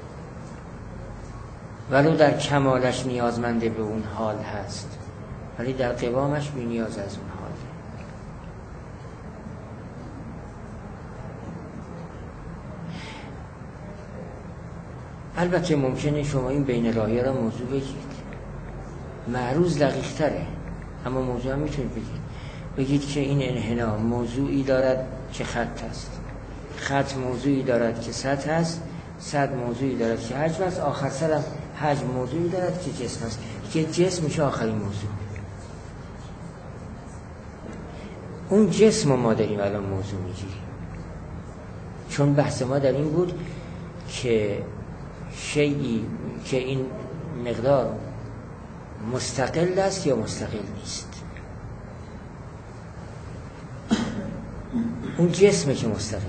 ولو در کمالش نیازمنده به اون حال هست، ولی در قوامش بی نیاز از اون حال. البته ممکنه شما این بین راهی را موضوع بگید، معروض دقیق تره، اما موضوع هم میتونید بگید. بگید که این انحنا موضوعی دارد که خط است، خط موضوعی دارد که سطح است صد موضوعی دارد که حجم است، آخر سر هم حجم موضوعی دارد که جسم است، که جسم میشه آخرین موضوع. اون جسم ما داریم الان موضوع میگیریم، چون بحث ما در این بود که شیئی که این مقدار مستقل است یا مستقل نیست. اون جسمه که مستقله.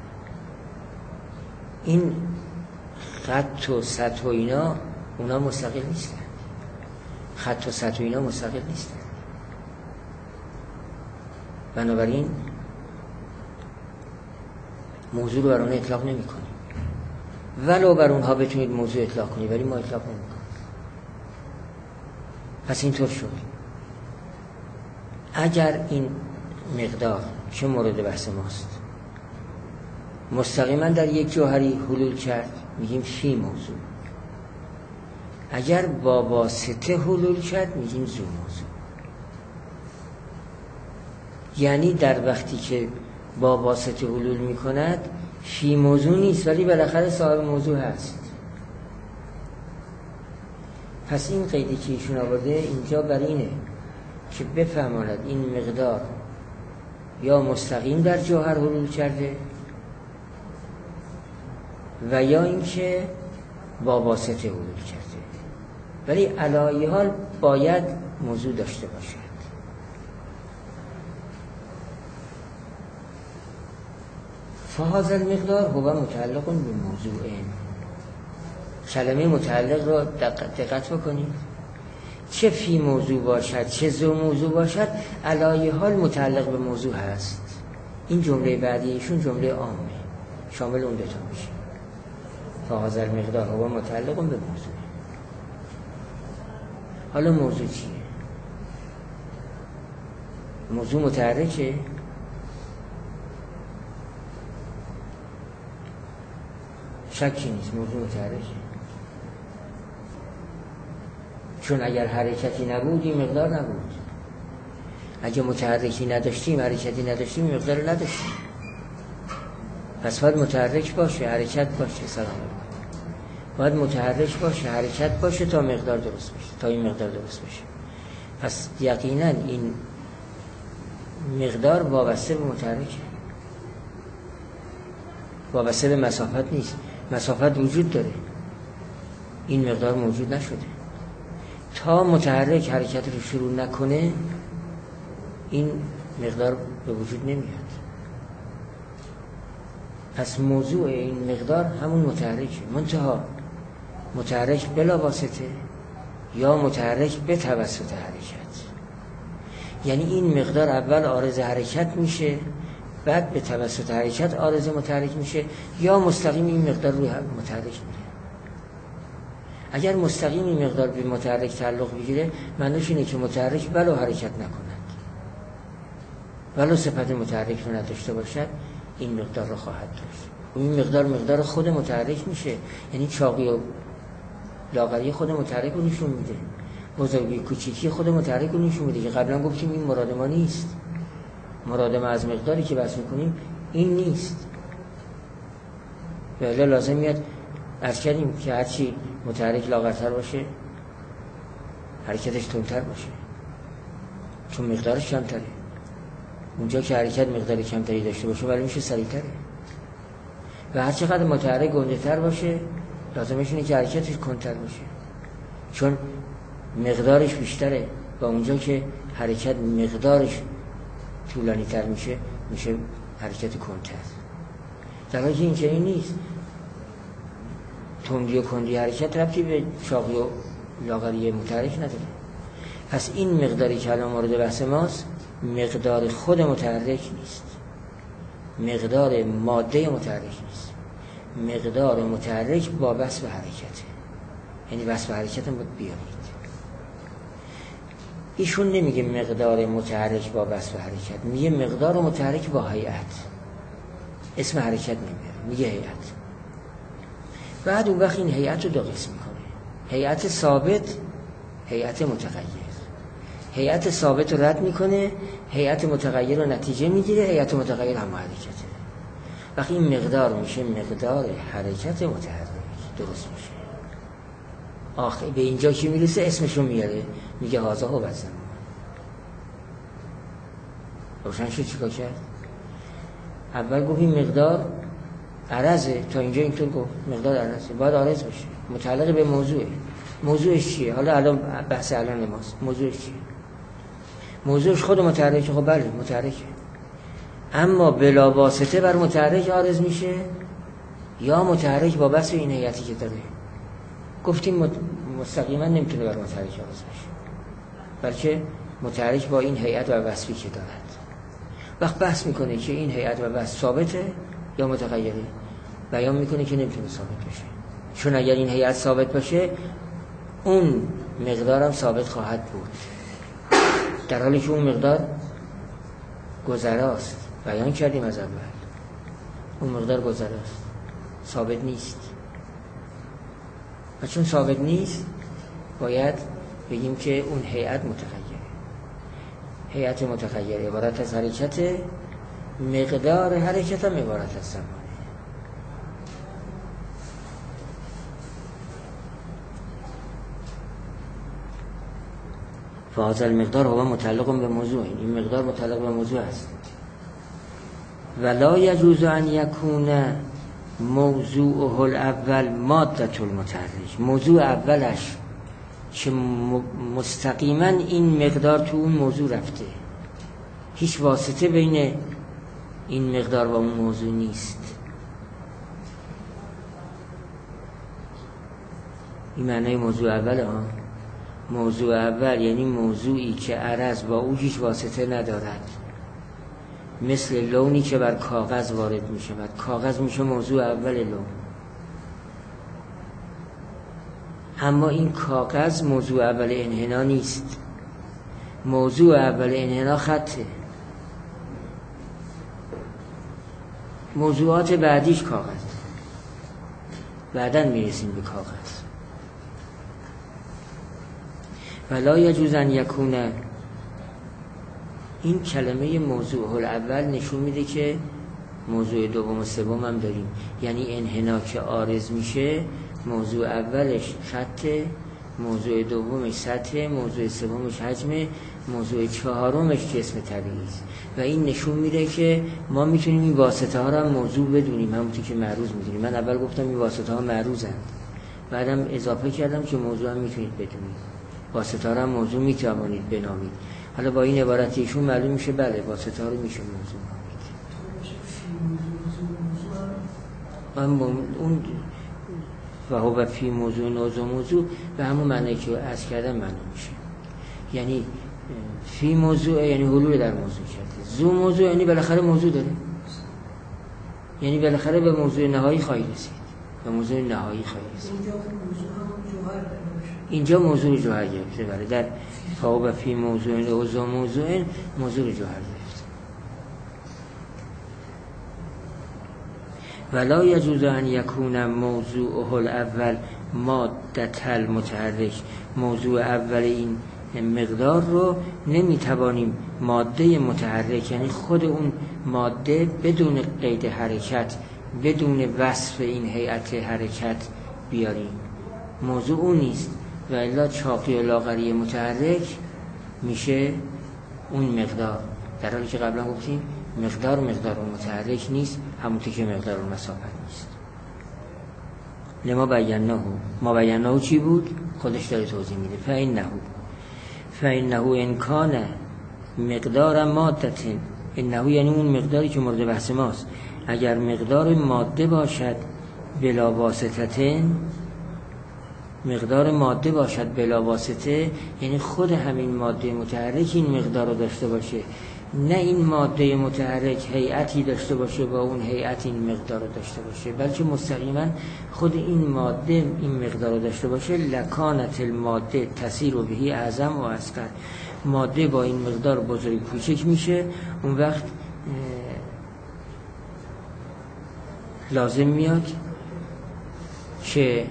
این خط و سطح و اینا اونا مستقل نیستن. خط و سطح و اینا مستقل نیستن. بنابراین موضوع رو بر اون اطلاق نمی کنیم. ولو بر اونها بتونید موضوع اطلاق کنید، ولی ما اطلاق نمی کنیم. پس اینطور شد. اگر این مقدار که مورد بحث ماست مستقیما در یک جوهری حلول کرد، میگیم فی موضوع. اگر با واسطه حلول کرد، میگیم ذو موضوع. یعنی در وقتی که با واسطه حلول میکند فی موضوع نیست، ولی بالاخره صاحب موضوع هست. پس این قیدی که ایشون آورده اینجا بر اینه که بفهماند این مقدار یا مستقیم در جوهر حلول کرده و یا اینکه با واسطه حلول کرده، ولی علی حال باید موضوع داشته باشد. فهذا المقدار هو متعلق به موضوع. کلمه متعلق رو دقت بکنید، چه فی موضوع باشد چه ذو موضوع باشد علی حال متعلق به موضوع هست. این جمله بعدی ایشون جمله عامه شامل اون دو تا میشه. فهذا المقدار هو متعلق به موضوع. حالا موضوع چیه؟ موضوع متحرکه؟ شکی نیست موضوع متحرکه، چون اگر حرکتی نبود این مقدار نبود. اگه متحرکی نداشتیم حرکتی نداشتیم این مقدار نداشتیم. پس باید متحرک باشه حرکت باشه. سلام علیکم. باید متحرک باشه حرکت باشه تا مقدار درست بشه، تا این مقدار درست بشه. پس یقینا این مقدار وابسته به متحرکه، وابسته به مسافت نیست. مسافت وجود داره، این مقدار موجود نشده. تا متحرک حرکت رو شروع نکنه این مقدار به وجود نمیاد. پس موضوع این مقدار همون متحرکه، منتها متحرک بلا واسطه یا متحرک به توسط حرکت. یعنی این مقدار اول عارض حرکت میشه، بعد به توسط حرکت عارض متحرک میشه، یا مستقیم این مقدار روی متحرک میره. اگر مستقیم این مقدار به متحرک تعلق بگیره معنیش اینه که متحرک ولو حرکت نکند، ولو صفت متحرک رو نداشته باشد این مقدار رو خواهد داشت. این مقدار مقدار خود متحرک میشه، یعنی چاقی و لاغری خود متحرک رو نشون میده، بزرگی کوچیکی خود متحرک رو نشون میده که قبلا گفتیم این مراد ما نیست. مراد ما از مقداری که بحث میکنیم این نیست. بله لازم میاد عرض کردیم که هرچی متحرک لاغرتر باشه حرکتش تندتر باشه، چون مقدارش کمتره. اونجا که حرکت مقدار کمتری داشته باشه ولی میشه سریعتره. و هر چقدر متحرک گنده‌تر باشه لازمش اینه که حرکتش کندتر باشه، چون مقدارش بیشتره. و اونجا که حرکت مقدارش طولانی تر میشه میشه حرکت کندتر. در حالی که این چنین نیست. تندی و کندی حرکت ربطی به چاقی و لاغری متحرک نداره. پس این مقداری که الان مورد بحث ماست مقدار خود متحرک نیست، مقدار ماده متحرک نیست، مقدار متحرک وابسته به حرکته. یعنی وابسته به حرکت هم باید بیارید. ایشون نمیگه مقدار متحرک وابسته به حرکت، میگه مقدار متحرک با هیئت. اسم حرکت نمیاره، میگه هیئت. بعد اون وقت این هیئت رو دو قسم میکنه: هیئت ثابت، هیئت متغیر. هیئت ثابت رو رد میکنه، هیئت متغیر رو نتیجه میگیره، هیئت متغیر هم حرکته. وقتی این مقدار میشه مقدار حرکت متحرک درست میشه. آخه به اینجا که میرسه اسمشو میاره، میگه هازا هو وزن. روشن شد چیکار کرد؟ اول گفت این مقدار عرضه، تا اینجا اینطور گفت مقدار عرضه، باید عارض بشه، متعلق به موضوعه. موضوعش چیه؟ حالا الان بحث الان ماست. موضوعش چیه؟ موضوعش خود متحرکه. خب بله متحرکه، اما بلا واسطه بر متحرک عارض میشه یا متحرک با بس این هیئتی که داره؟ گفتیم مستقیما نمیتونه بر متحرک عارض بشه، بلکه متحرک با این هیئت و وصفی که دارد. وقت بحث میکنه که این هیئت و وصف ثابته یا متغیره، بیان میکنه که نمیتونه ثابت بشه، چون اگر این هیئت ثابت باشه اون مقدارم ثابت خواهد بود، در حالی که اون مقدار گذراست. بیان کردیم از اول اون مقدار گذراست، ثابت نیست. و چون ثابت نیست باید بگیم که اون هیئت متغیره. هیئت متغیره عبارت از حرکت، مقدار حرکت هم عبارت از زمانه. فهذا المقدار هو متعلق به موضوع، این مقدار متعلق به موضوع است. ولا يجوز ان يكون موضوعه الاول ماده المتحرک، موضوع اولش که مستقیما این مقدار تو اون موضوع رفته، هیچ واسطه بین این مقدار و اون موضوع نیست. این معنی موضوع اوله ها. موضوع اول یعنی موضوعی که عرض با او هیچ واسطه ندارد، مثل لونی که بر کاغذ وارد می شود. کاغذ میشه موضوع اول لون، اما این کاغذ موضوع اول انحنا نیست. موضوع اول انحنا خطه، موضوعات بعدیش کاغذ، بعداً میرسیم به کاغذ. ولا یجوز ان یکون، این کلمه موضوع الاول نشون میده که موضوع دوم و سوم هم داریم، یعنی انحنا که عارض میشه موضوع اولش خطه، موضوع دومش سطح، موضوع سومش حجمه، موضوع چهارمش جسم طبیعی است. و این نشون میده که ما میتونیم این واسطه ها رو هم موضوع بدونیم، همونطور که معروض میدونیم. من اول گفتم این واسطه ها معروضند، بعدم اضافه کردم که موضوع هم میتونید بدونید، واسطه ها رو هم موضوع میتوانید بنامید. حالا با این عبارت ایشون معلوم میشه بله واسطه ها رو میشه موضوع نامید. من اون و هو فی موضوع نوضوع موضوع به همون معنی که عرض کردم معلوم میشه، یعنی فی موضوع یعنی حلول در موضوع کرده، زو موضوع یعنی بالاخره موضوع داره، یعنی بالاخره به موضوع نهایی خواهی رسید، به موضوع نهایی خواهی رسید. اینجا موضوع جوهر گرفته، بله در فهو فی موضوع نوضوع موضوع موضوع جوهر گرفته. ولا یجوز ان یکون موضوعه الاول ماده المتحرک، موضوع اول این مقدار رو نمیتوانیم ماده متحرک، یعنی خود اون ماده بدون قید حرکت، بدون وصف این هیئت حرکت بیاریم. موضوع اون نیست، و الا چاقی و لاغری متحرک میشه اون مقدار، در حالی که قبلا گفتیم مقدار مقدار متحرک نیست، همونطور که مقدار مسافت نیست. لما بیناه، ما بیناه چی بود؟ خودش داره توضیح میده. فإنه فإنه ان کان مقدار ماده، انه یعنی اون مقداری که مورد بحث ماست، اگر مقدار ماده باشد بلا واسطه، مقدار ماده باشد بلا واسطه یعنی خود همین ماده متحرک این مقدار رو داشته باشه، نه این ماده متحرک هیئتی داشته باشه با اون هیئت این مقدار رو داشته باشه، بلکه مستقیما خود این ماده این مقدار رو داشته باشه. لکانت الماده تسیر بهی اعظم و اصغر، ماده با این مقدار بزرگ کوچک میشه، اون وقت لازم میاد که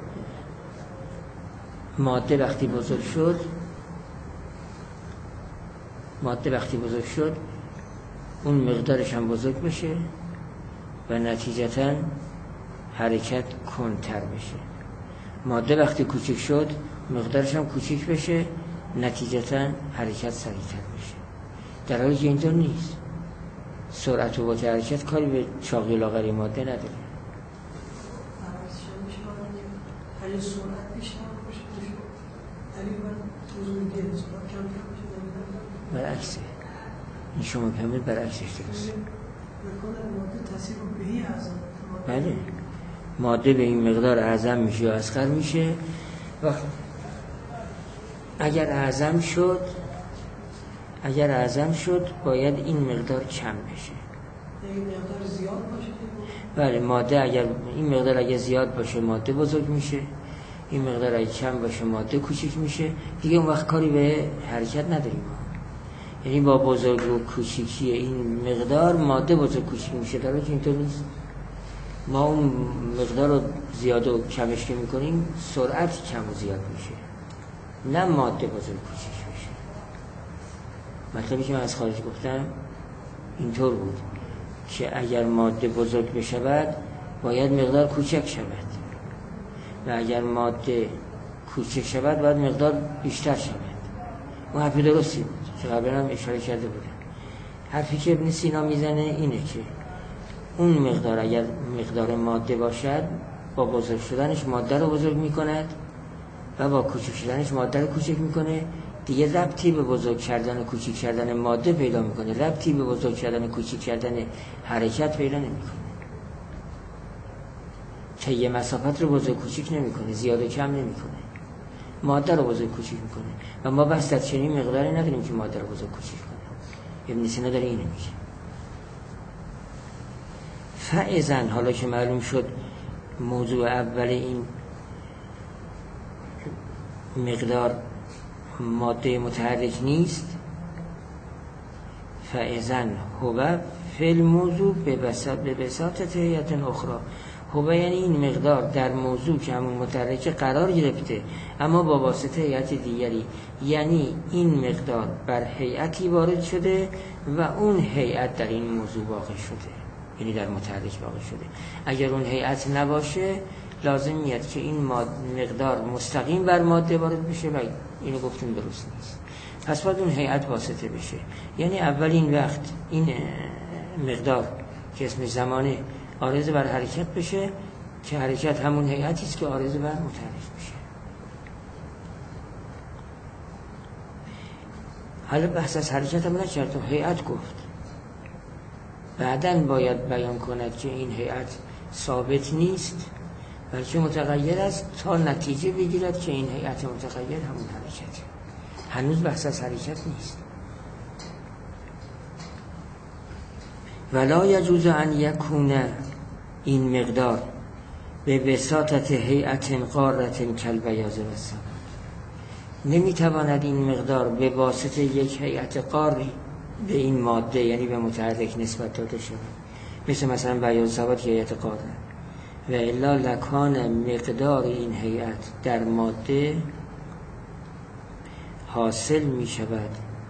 ماده وقتی بزرگ شد ماده وقتی بزرگ شد اون مقدارش هم بزرگ بشه و نتیجتاً حرکت کنتر بشه. ماده وقتی کوچک شد مقدارش هم کوچک بشه، نتیجتاً حرکت سریعتر بشه. در حالی که اینطور نیست. سرعت و قوت حرکت کاری به چاقی و لاغری ماده نداره. اگه سرعت بیشتر باشه میشه، اگه من بزرگی سرعت کم کم بشه برعکسه. این شما فهمید برعکسش درست. مکان ماده تاثیر رو بهی اعظم. بله. ماده به این مقدار اعظم میشه یا اصغر میشه. وقت اگر اعظم شد اگر اعظم شد باید این مقدار کم بشه. این مقدار زیاد باشه. بله، ماده اگر این مقدار اگر زیاد باشه ماده بزرگ میشه، این مقدار اگر کم باشه ماده کوچک میشه. دیگه اون وقت کاری به حرکت نداریم. یعنی با بزرگ و کوچیکی این مقدار ماده بزرگ کوچیک میشه، در حالی که اینطور نیست. ما اون مقدار رو زیاد و کمش که میکنیم سرعت کم و زیاد میشه، نه ماده بزرگ کوچیک میشه. مطلبی که من از خارج گفتم اینطور بود که اگر ماده بزرگ بشود باید مقدار کوچک شود و اگر ماده کوچک شود باید مقدار بیشتر شود. اون حرفی درستی بود که قبلا هم اشاره کرده بودم. حرفی که ابن سینا میزنه اینه که اون مقدار اگر مقدار ماده باشد با بزرگ شدنش ماده رو بزرگ میکند و با کوچک شدنش ماده رو کوچک میکنه. دیگه ربطی به بزرگ کردن و کوچک کردن ماده پیدا میکنه، ربطی به بزرگ کردن و کوچک کردن حرکت پیدا نمیکنه. طی مسافت رو بزرگ کوچک نمیکنه، زیاد و کم نمیکنه، ماده رو بزرگ کوچک میکنه و ما بس در چنین مقداری نداریم که ماده رو بزرگ کوچک کنه. ابن سینا داره اینو میگه. فاذن، حالا که معلوم شد موضوع اول این مقدار ماده متحرک نیست، فاذن هو فی الموضوع به بساطه هیئت اخرى. هو یعنی این مقدار در موضوع که همون متحرک قرار گرفته اما با واسطه هیئت دیگری، یعنی این مقدار بر هیئتی وارد شده و اون هیئت در این موضوع واقع شده، یعنی در متحرک واقع شده. اگر اون هیئت نباشه لازم میاد که این مقدار مستقیم بر ماده وارد بشه و اینو گفتیم درست نیست. پس باید اون هیئت واسطه بشه. یعنی اولین وقت این مقدار که اسمش زمانه عارض بر حرکت بشه که حرکت همون هیئتی است که عارض بر متحرک بشه. حالا بحث از حرکت هم نکرد و هیئت گفت. بعداً باید بیان کند که این هیئت ثابت نیست بلکه متغیر است تا نتیجه بگیرد که این هیئت متغیر همون حرکت. هنوز بحث از حرکت نیست. ولا یجوز ان یکون این مقدار به بساطت هیئت قارة کالبیاض و السمن. نمیتواند این مقدار به واسطه یک هیئت قاری به این ماده یعنی به متحرک نسبت داده شود، مثل مثلا بیاض سواد که هیئت قاره، و الا لکان مقدار این هیئت در ماده حاصل می شود.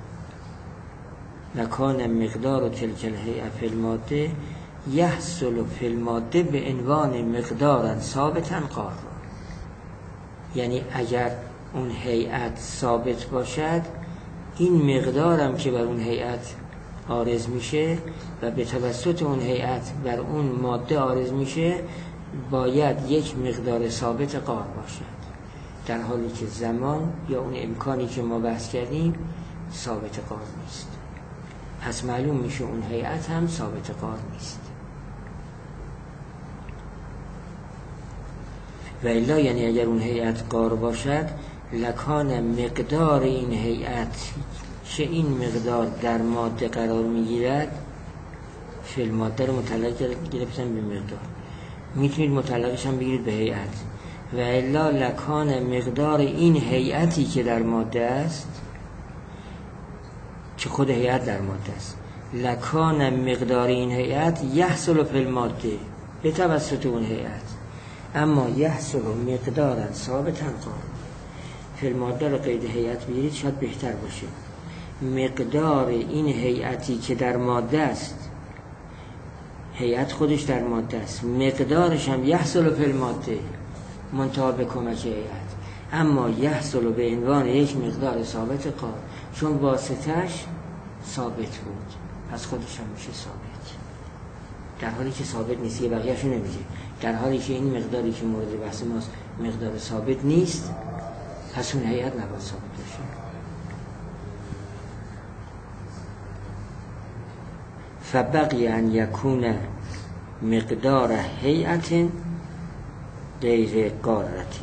لکان مقدار تلک الهیئه فی الماده یحصل فی الماده به عنوان مقدارا ثابتا قارا. یعنی اگر اون هیئت ثابت باشد این مقدارم که بر اون هیئت عارض میشه و به توسط اون هیئت بر اون ماده عارض میشه باید یک مقدار ثابت قار باشد، در حالی که زمان یا اون امکانی که ما بحث کردیم ثابت قار نیست. پس معلوم میشه اون هیئت هم ثابت قار نیست. و الا یعنی اگر اون هیئت قار باشد لکان مقدار این هیئت که این مقدار در ماده قرار میگیرد، فعل ماده رو متعلق گرفتن به مقدار، میتونید متعلقش هم بگیرید به هیئت. و الا لکان مقدار این هیئتی که در ماده است که خود هیئت در ماده است، لکان مقدار این هیئت یحصل فی الماده به توسط اون هیئت، اما یحصل مقدارا ثابتا قار. فی الماده رو قید هیئت بگیرید شاید بهتر باشه. مقدار این هیئتی که در ماده است هیئت خودش در ماده است، مقدارش هم یحصل فی الماده منتها به کمک هیئت، اما یحصل به عنوان یک مقدار ثابت قار، چون واسطش ثابت بود پس خودش هم میشه ثابت، در حالی که ثابت نیست یه بقیه‌شو نمیشه، در حالی که این مقداری که مورد بحث ماست مقدار ثابت نیست پس اون هیئت نباید ثابت بشه. فبقی ان یکون مقدار هیئت غیر قارت،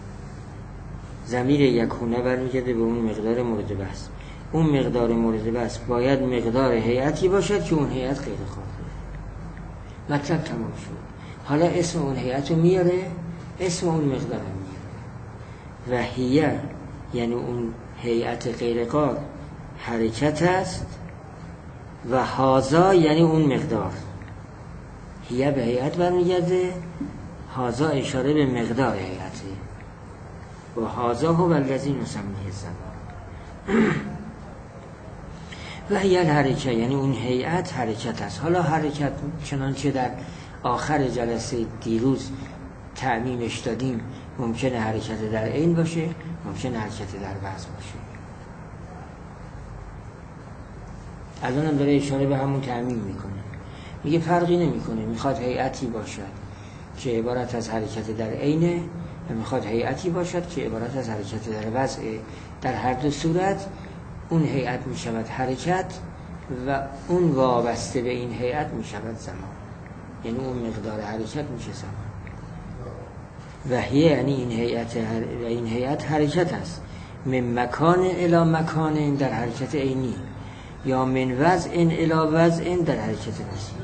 ضمیر یکونه برمیگرده به اون مقدار مورد بحث، اون مقدار مورد بحث باید مقدار هیئتی باشد که اون هیئت غیر قاره. مطلب تمام شد. حالا اسم اون هیئت رو میاره، اسم اون مقدار رو میاره. و هیئه یعنی اون هیئت غیر قار حرکت است و هازا یعنی اون مقدار. هیئه به هیئت برمیگرده، هازا اشاره به مقدار هیئته. و هازا هو الذی نسمیه الزمان. و هیئه حرکت یعنی اون هیئت حرکت است. حالا حرکت چنانچه در آخر جلسه دیروز تعمیمش دادیم، ممکنه حرکت در عین باشه، ممکنه حرکت در وضع باشه. الان هم داره اشاره به همون تعمیم میکنه، میگه فرقی نمیکنه، میخواد هیئتی باشد که عبارت از حرکت در عینه و میخواد هیئتی باشد که عبارت از حرکت در وضعه. در هر دو صورت اون هیئت میشود حرکت و اون وابسته به این هیئت میشود زمان، یعنی اون مقدار حرکت میشه زمان. و هیئه یعنی این هیئت و این هیئت حرکت است، من مکان الی مکان در حرکت عینی، یا من وضع الی وضع در حرکت وضعی.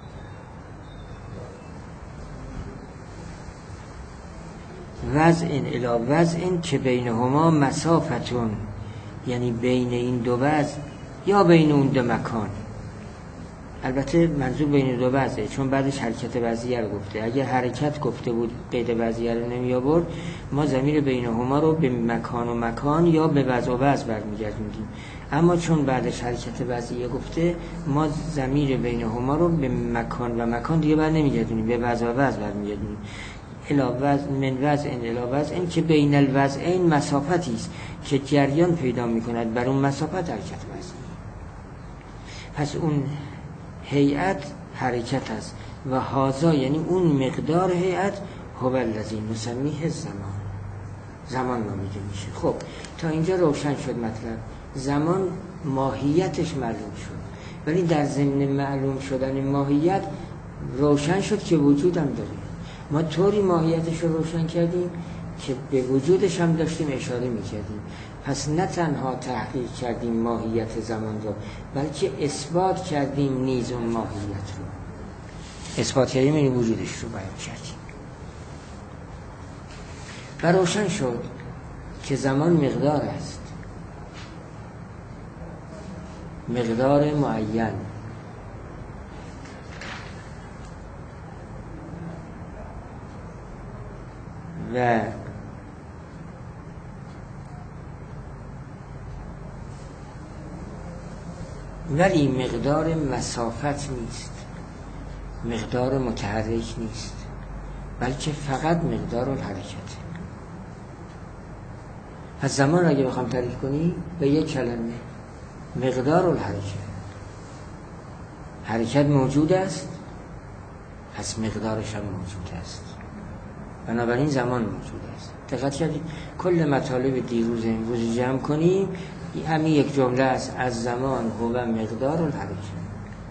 وضع الی وضع که بینهما مسافتون، یعنی بین این دو وضع یا بین اون دو مکان. البته منظور بین دو وضعه، چون بعدش حرکت وضعیه رو گفته. اگر حرکت گفته بود قید وضعیه رو نمی آورد، ما ضمیر بینهما رو به مکان و مکان یا به وضع و وضع برمیگردوندیم. اما چون بعدش حرکت وضعیه گفته، ما ضمیر بینهما رو به مکان و مکان دیگه بر نمیگردونیم، به وضع و وضع برمیگردونیم. الی وضع من وضع الی وضع این که بین الوضعین مسافتی است که جریان پیدا میکند، بر اون مسافت حرکت وضعی. پس اون هیئت حرکت است و هازا یعنی اون مقدار هیئت هو الذی نسمیه الزمان، زمان نامیده میشه. خب تا اینجا روشن شد مطلب. زمان ماهیتش معلوم شد، ولی در ضمن معلوم شدن ماهیت روشن شد که وجود هم داره. ما طوری ماهیتش رو روشن کردیم که به وجودش هم داشتیم اشاره میکردیم. پس نه تنها تحقیق کردیم ماهیت زمان رو، بلکه اثبات کردیم نیز اون ماهیت رو. اثبات کردیم یعنی وجودش رو بیان کردیم و روشن شد که زمان مقدار است، مقدار معین. و ولی مقدار مسافت نیست، مقدار متحرک نیست، بلکه فقط مقدار الحرکت. پس زمان را اگه بخوام تعریف کنی به یک کلمه، مقدار الحرکت. حرکت موجود است، پس مقدارش هم موجود است، بنابراین زمان موجود است. دقت کردید کل مطالب دیروز امروز جمع کنیم همین یک جمله است، از زمان هو مقدار الحرکت.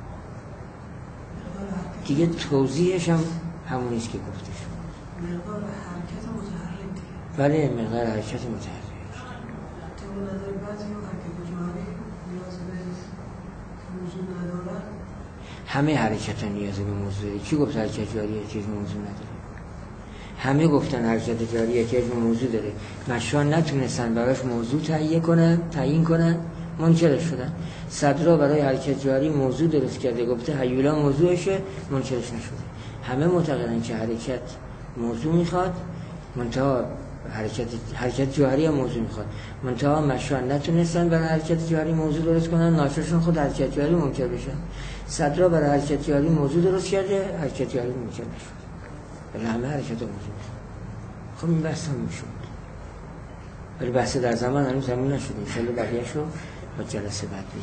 دیگه توضیحش هم همونیه که گفته شد. مقدار حرکت متحرک دیگه. بله مقدار حرکت متحرک. تو نداره بعضی حرکت جاری نیاز به موضوع نداره. همه حرکت ها نیاز به موضوع داره. کی گفت حرکت جاری احتیاج به موضوع نداره؟ همه گفتن حرکت جاری احتیاج به موضوع داره. مشان نتونستن براش موضوع تهیه کنن، تعیین کنن، منکرش شدن. صدرا برای حرکت جاری موضوع درست کرده، گفته هیولا موضوعشه، منکرش نشده. همه معتقدن که حرکت موضوع میخواد، منتها حرکت حرکت جاری هم موضوع میخواد، منتها مشان نتونستن برای حرکت جاری موضوع درست کنن، ناشرشون خود حرکت جاری منکر بشن. صدرا برای حرکت یاری موضوع درست کرده، حرکت یاری ممکن نشد، ولی همه حرکت موضوع. خب این بحث هم میشد، ولی بحث در زمان هنوز همون نشده. انشالله بقیه شو با جلسه بعد